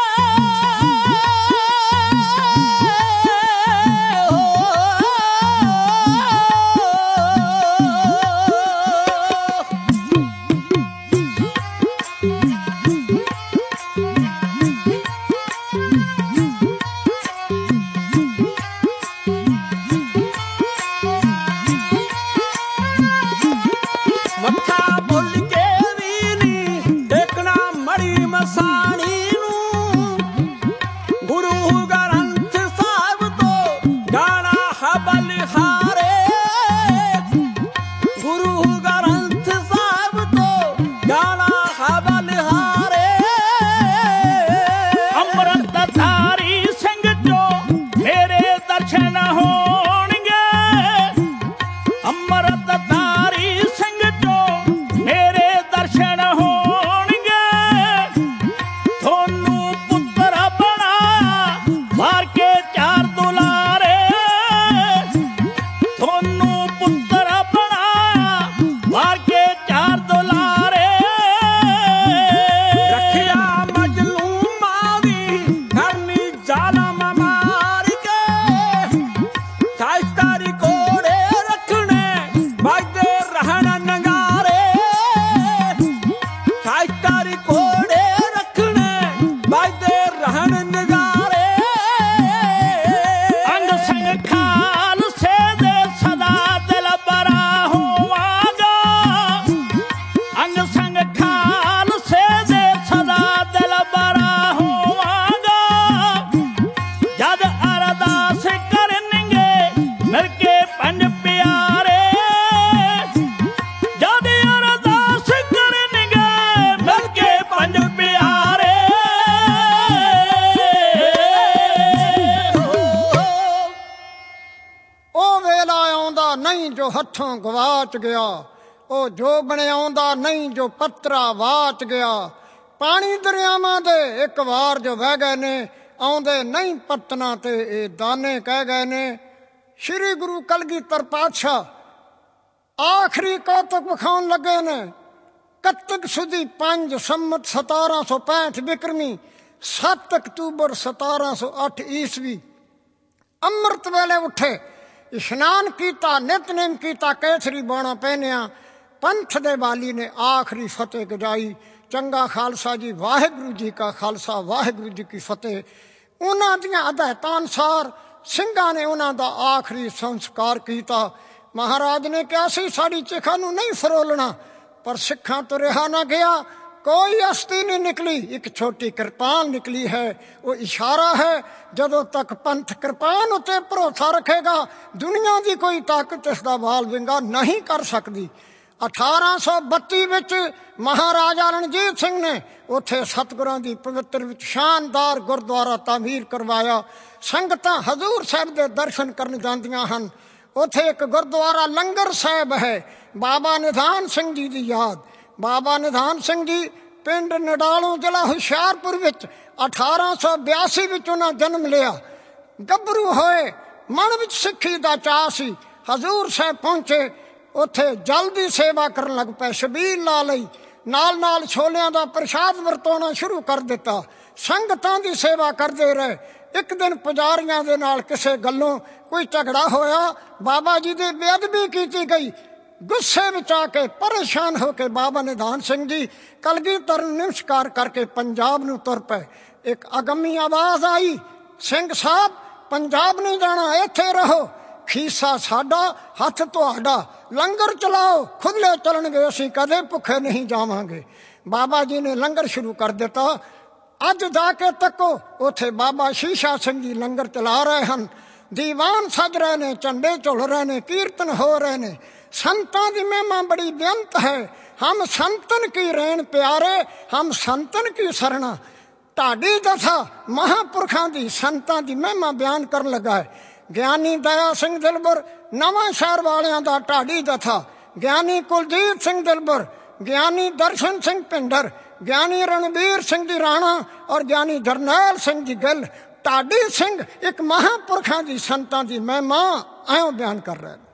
ਮੱਥਾ ਭੁੱਲ ਕੇ ਵੀ ਨੀ ਟੇਕਣਾ ਮੜੀ ਮਸਾਣੀ ਨੂੰ ਗੁਰੂ ਗ੍ਰੰਥ ਸਾਹਿਬ ਤੋਂ ਗਾਣਾ ਹੈ ਬਲਿਹਾਰੇ ਗੁਰੂ ਗ੍ਰੰਥ ਸਾਹਿਬ ਤੋਂ ਗਾਣਾ ਹੈ ਬਲਿਹਾਰੇ ਅੰਮ੍ਰਿਤ ਧਾਰੀ ਸਿੰਘ ਜੋ ਮੇਰੇ ਦਰਸ਼ਨ ਹੋਣਗੇ ਅੰਮ੍ਰਿਤ ਧਾਰੀ ਸਿੰਘ ਜੋ ਮੇਰੇ ਦਰਸ਼ਨ ਹੋਣਗੇ ਤੁਹਾਨੂੰ ਪੁੱਤਰ ਬਣਾ ਵਾਰ ਕੇ ਚਾਰ ਦੁਲਾਰੇ ਤੁਹਾਨੂੰ ਪੁੱਤਰ ਬਣਾ ਵਾਰ ਕੇ ਚਾਰ ਦੁਲਾਰੇ ਰੱਖਿਆ ਮਜਲੂਮਾਂ ਦੀ ਕਰਨੀ ਜ਼ਾਲਮ ਮਾਰ ਕੇ ਸਾਇਸਤਾਰੀ ਕੋੜੇ ਰੱਖਣੇ ਵੱਜਦੇ ਰਹਿਣ ਨਗਾਰੇ ਸਾਇਸਤਾਰੀ ਕੋੜੇ ਰੱਖਣੇ ਵੱਜਦੇ ਰਹਿਣ ਨਗਾਰੇ ਅੰਗ ਸੰਗ ਖਾਲਸੇ ਦੇ ਸਦਾ ਦਿਲ ਬਰਾ ਹੋਵਾਂਗਾ ਅੰਗ ਸੰਗ ਖਾਲਸੇ ਦੇ ਸਦਾ ਦਿਲ ਬਰਾ ਹੋਵਾਂਗਾ ਜਦ ਅਰਦਾਸ ਕਰਨਗੇ ਮਿਲ ਕੇ ਪੰਜ ਪਿਆਰੇ ਜਦ ਅਰਦਾਸ ਕਰਨਗੇ ਮਿਲ ਕੇ ਪੰਜ ਪਿਆਰੇ ਉਹ ਵੇਲਾ ਆਉਂਦਾ ਨਹੀਂ ਜੋ ਹੱਥੋਂ ਗਵਾਚ ਗਿਆ ਉਹ ਜੋ ਬਣਿਆਉਂਦਾ ਨਹੀਂ ਜੋ ਪੱਤਰਾ ਵਾਚ ਗਿਆ ਪਾਣੀ ਦਰਿਆਵਾਂ ਦੇ ਇੱਕ ਵਾਰ ਜੋ ਵਹਿ ਗਏ ਨੇ ਆਉਂਦੇ ਨਹੀਂ ਪੱਤਨਾਂ ਤੇ ਇਹ ਦਾਨੇ ਕਹਿ ਗਏ ਨੇ ਸ੍ਰੀ ਗੁਰੂ ਕਲਗੀਧਰ ਪਾਤਸ਼ਾਹ ਆਖਰੀ ਕੌਤਕ ਵਿਖਾਉਣ ਲੱਗੇ ਨੇ ਕੱਤਕ ਸੁਦੀ 5 ਸੰਮਤ 1765 ਬਿਕਰਮੀ 7 ਅਕਤੂਬਰ 1708 ਈਸਵੀ ਅੰਮ੍ਰਿਤ ਵੇਲੇ ਉੱਠੇ ਇਸ਼ਨਾਨ ਕੀਤਾ ਨਿਤਨੇਮ ਕੀਤਾ ਕੇਸਰੀ ਬਾਣਾ ਪਹਿਨਿਆ ਪੰਥ ਦੇ ਵਾਲੀ ਨੇ ਆਖਰੀ ਫਤਿਹ ਗਜਾਈ। ਚੰਗਾ ਖਾਲਸਾ ਜੀ, ਵਾਹਿਗੁਰੂ ਜੀ ਕਾ ਖਾਲਸਾ, ਵਾਹਿਗੁਰੂ ਜੀ ਕੀ ਫਤਿਹ। ਉਹਨਾਂ ਦੀਆਂ ਹਦਾਇਤਾਂ ਅਨੁਸਾਰ ਸਿੰਘਾਂ ਨੇ ਉਹਨਾਂ ਦਾ ਆਖਰੀ ਸੰਸਕਾਰ ਕੀਤਾ। ਮਹਾਰਾਜ ਨੇ ਕਿਹਾ ਸੀ ਸਾਡੀ ਚਿਖਾ ਨੂੰ ਨਹੀਂ ਫਰੋਲਣਾ, ਪਰ ਸਿੱਖਾਂ ਤੋਂ ਰਿਹਾ ਨਾ ਗਿਆ। ਕੋਈ ਅਸਤੀ ਨਹੀਂ ਨਿਕਲੀ, ਇੱਕ ਛੋਟੀ ਕਿਰਪਾਨ ਨਿਕਲੀ ਹੈ। ਉਹ ਇਸ਼ਾਰਾ ਹੈ, ਜਦੋਂ ਤੱਕ ਪੰਥ ਕਿਰਪਾਨ ਉੱਤੇ ਭਰੋਸਾ ਰੱਖੇਗਾ ਦੁਨੀਆ ਦੀ ਕੋਈ ਤਾਕਤ ਇਸ ਦਾ ਵਾਲ ਵਿੰਗਾ ਨਹੀਂ ਕਰ ਸਕਦੀ। 1832 ਵਿੱਚ ਮਹਾਰਾਜਾ ਰਣਜੀਤ ਸਿੰਘ ਨੇ ਉੱਥੇ ਸਤਿਗੁਰਾਂ ਦੀ ਪਵਿੱਤਰ ਵਿੱਚ ਸ਼ਾਨਦਾਰ ਗੁਰਦੁਆਰਾ ਤਾਮੀਰ ਕਰਵਾਇਆ। ਸੰਗਤਾਂ ਹਜ਼ੂਰ ਸਾਹਿਬ ਦੇ ਦਰਸ਼ਨ ਕਰਨ ਜਾਂਦੀਆਂ ਹਨ। ਉੱਥੇ ਇੱਕ ਗੁਰਦੁਆਰਾ ਲੰਗਰ ਸਾਹਿਬ ਹੈ, ਬਾਬਾ ਨਿਧਾਨ ਸਿੰਘ ਜੀ ਦੀ ਯਾਦ। ਬਾਬਾ ਨਿਧਾਨ ਸਿੰਘ ਜੀ ਪਿੰਡ ਨਡਾਲੋਂ, ਜ਼ਿਲ੍ਹਾ ਹੁਸ਼ਿਆਰਪੁਰ ਵਿੱਚ 1882 ਵਿੱਚ ਉਹਨਾਂ ਜਨਮ ਲਿਆ। ਗੱਭਰੂ ਹੋਏ, ਮਨ ਵਿੱਚ ਸਿੱਖੀ ਦਾ ਚਾਅ ਸੀ। ਹਜ਼ੂਰ ਸਾਹਿਬ ਪਹੁੰਚੇ, ਉੱਥੇ ਜਲ ਦੀ ਸੇਵਾ ਕਰਨ ਲੱਗ ਪਏ, ਛਬੀਲ ਲਾ ਲਈ। ਨਾਲ ਨਾਲ ਛੋਲਿਆਂ ਦਾ ਪ੍ਰਸ਼ਾਦ ਵਰਤਾਉਣਾ ਸ਼ੁਰੂ ਕਰ ਦਿੱਤਾ। ਸੰਗਤਾਂ ਦੀ ਸੇਵਾ ਕਰਦੇ ਰਹੇ। ਇੱਕ ਦਿਨ ਪੁਜਾਰੀਆਂ ਦੇ ਨਾਲ ਕਿਸੇ ਗੱਲੋਂ ਕੋਈ ਝਗੜਾ ਹੋਇਆ, ਬਾਬਾ ਜੀ ਦੀ ਬੇਅਦਬੀ ਕੀਤੀ ਗਈ। ਗੁੱਸੇ ਵਿੱਚ ਆ ਕੇ, ਪਰੇਸ਼ਾਨ ਹੋ ਕੇ ਬਾਬਾ ਨਿਧਾਨ ਸਿੰਘ ਜੀ ਕਲਗੀਧਰ ਨੂੰ ਨਮਸਕਾਰ ਕਰਕੇ ਪੰਜਾਬ ਨੂੰ ਤੁਰ ਪਏ। ਇੱਕ ਅਗੰਮੀ ਆਵਾਜ਼ ਆਈ, ਸਿੰਘ ਸਾਹਿਬ ਪੰਜਾਬ ਨਹੀਂ ਜਾਣਾ, ਇੱਥੇ ਰਹੋ। ਖੀਸਾ ਸਾਡਾ, ਹੱਥ ਤੁਹਾਡਾ, ਲੰਗਰ ਚਲਾਓ, ਖੁੱਲੇ ਚੱਲਣਗੇ, ਅਸੀਂ ਕਦੇ ਭੁੱਖੇ ਨਹੀਂ ਜਾਵਾਂਗੇ। ਬਾਬਾ ਜੀ ਨੇ ਲੰਗਰ ਸ਼ੁਰੂ ਕਰ ਦਿੱਤਾ। ਅੱਜ ਜਾ ਕੇ ਤੱਕੋ, ਉੱਥੇ ਬਾਬਾ ਸ਼ੀਸ਼ਾ ਸਿੰਘ ਜੀ ਲੰਗਰ ਚਲਾ ਰਹੇ ਹਨ। ਦੀਵਾਨ ਸਜ ਰਹੇ ਨੇ, ਝੰਡੇ ਝੁਲ ਰਹੇ ਨੇ, ਕੀਰਤਨ ਹੋ ਰਹੇ ਨੇ। ਸੰਤਾਂ ਦੀ ਮਹਿਮਾ ਬੜੀ ਬੇਅੰਤ ਹੈ। ਹਮ ਸੰਤਨ ਕੀ ਰੇਣ ਪਿਆਰੇ, ਹਮ ਸੰਤਨ ਕੀ ਸਰਣਾ। ਢਾਡੀ ਜਥਾ ਮਹਾਂਪੁਰਖਾਂ ਦੀ, ਸੰਤਾਂ ਦੀ ਮਹਿਮਾ ਬਿਆਨ ਕਰਨ ਲੱਗਾ ਹੈ। ਗਿਆਨੀ ਦਇਆ ਸਿੰਘ ਦਿਲਬਰ ਨਵਾਂ ਸ਼ਹਿਰ ਵਾਲਿਆਂ ਦਾ ਢਾਡੀ ਜਥਾ, ਗਿਆਨੀ ਕੁਲਜੀਤ ਸਿੰਘ ਦਿਲਬਰ, ਗਿਆਨੀ ਦਰਸ਼ਨ ਸਿੰਘ ਭਿੰਡਰ, ਗਿਆਨੀ ਰਣਬੀਰ ਸਿੰਘ ਜੀ ਰਾਣਾ ਔਰ ਗਿਆਨੀ ਜਰਨੈਲ ਸਿੰਘ ਜੀ ਗਿੱਲ। ਢਾਡੀ ਸਿੰਘ ਇੱਕ ਮਹਾਂਪੁਰਖਾਂ ਦੀ, ਸੰਤਾਂ ਦੀ ਮਹਿਮਾ ਐਂ ਬਿਆਨ ਕਰ ਰਹੇ ਨੇ।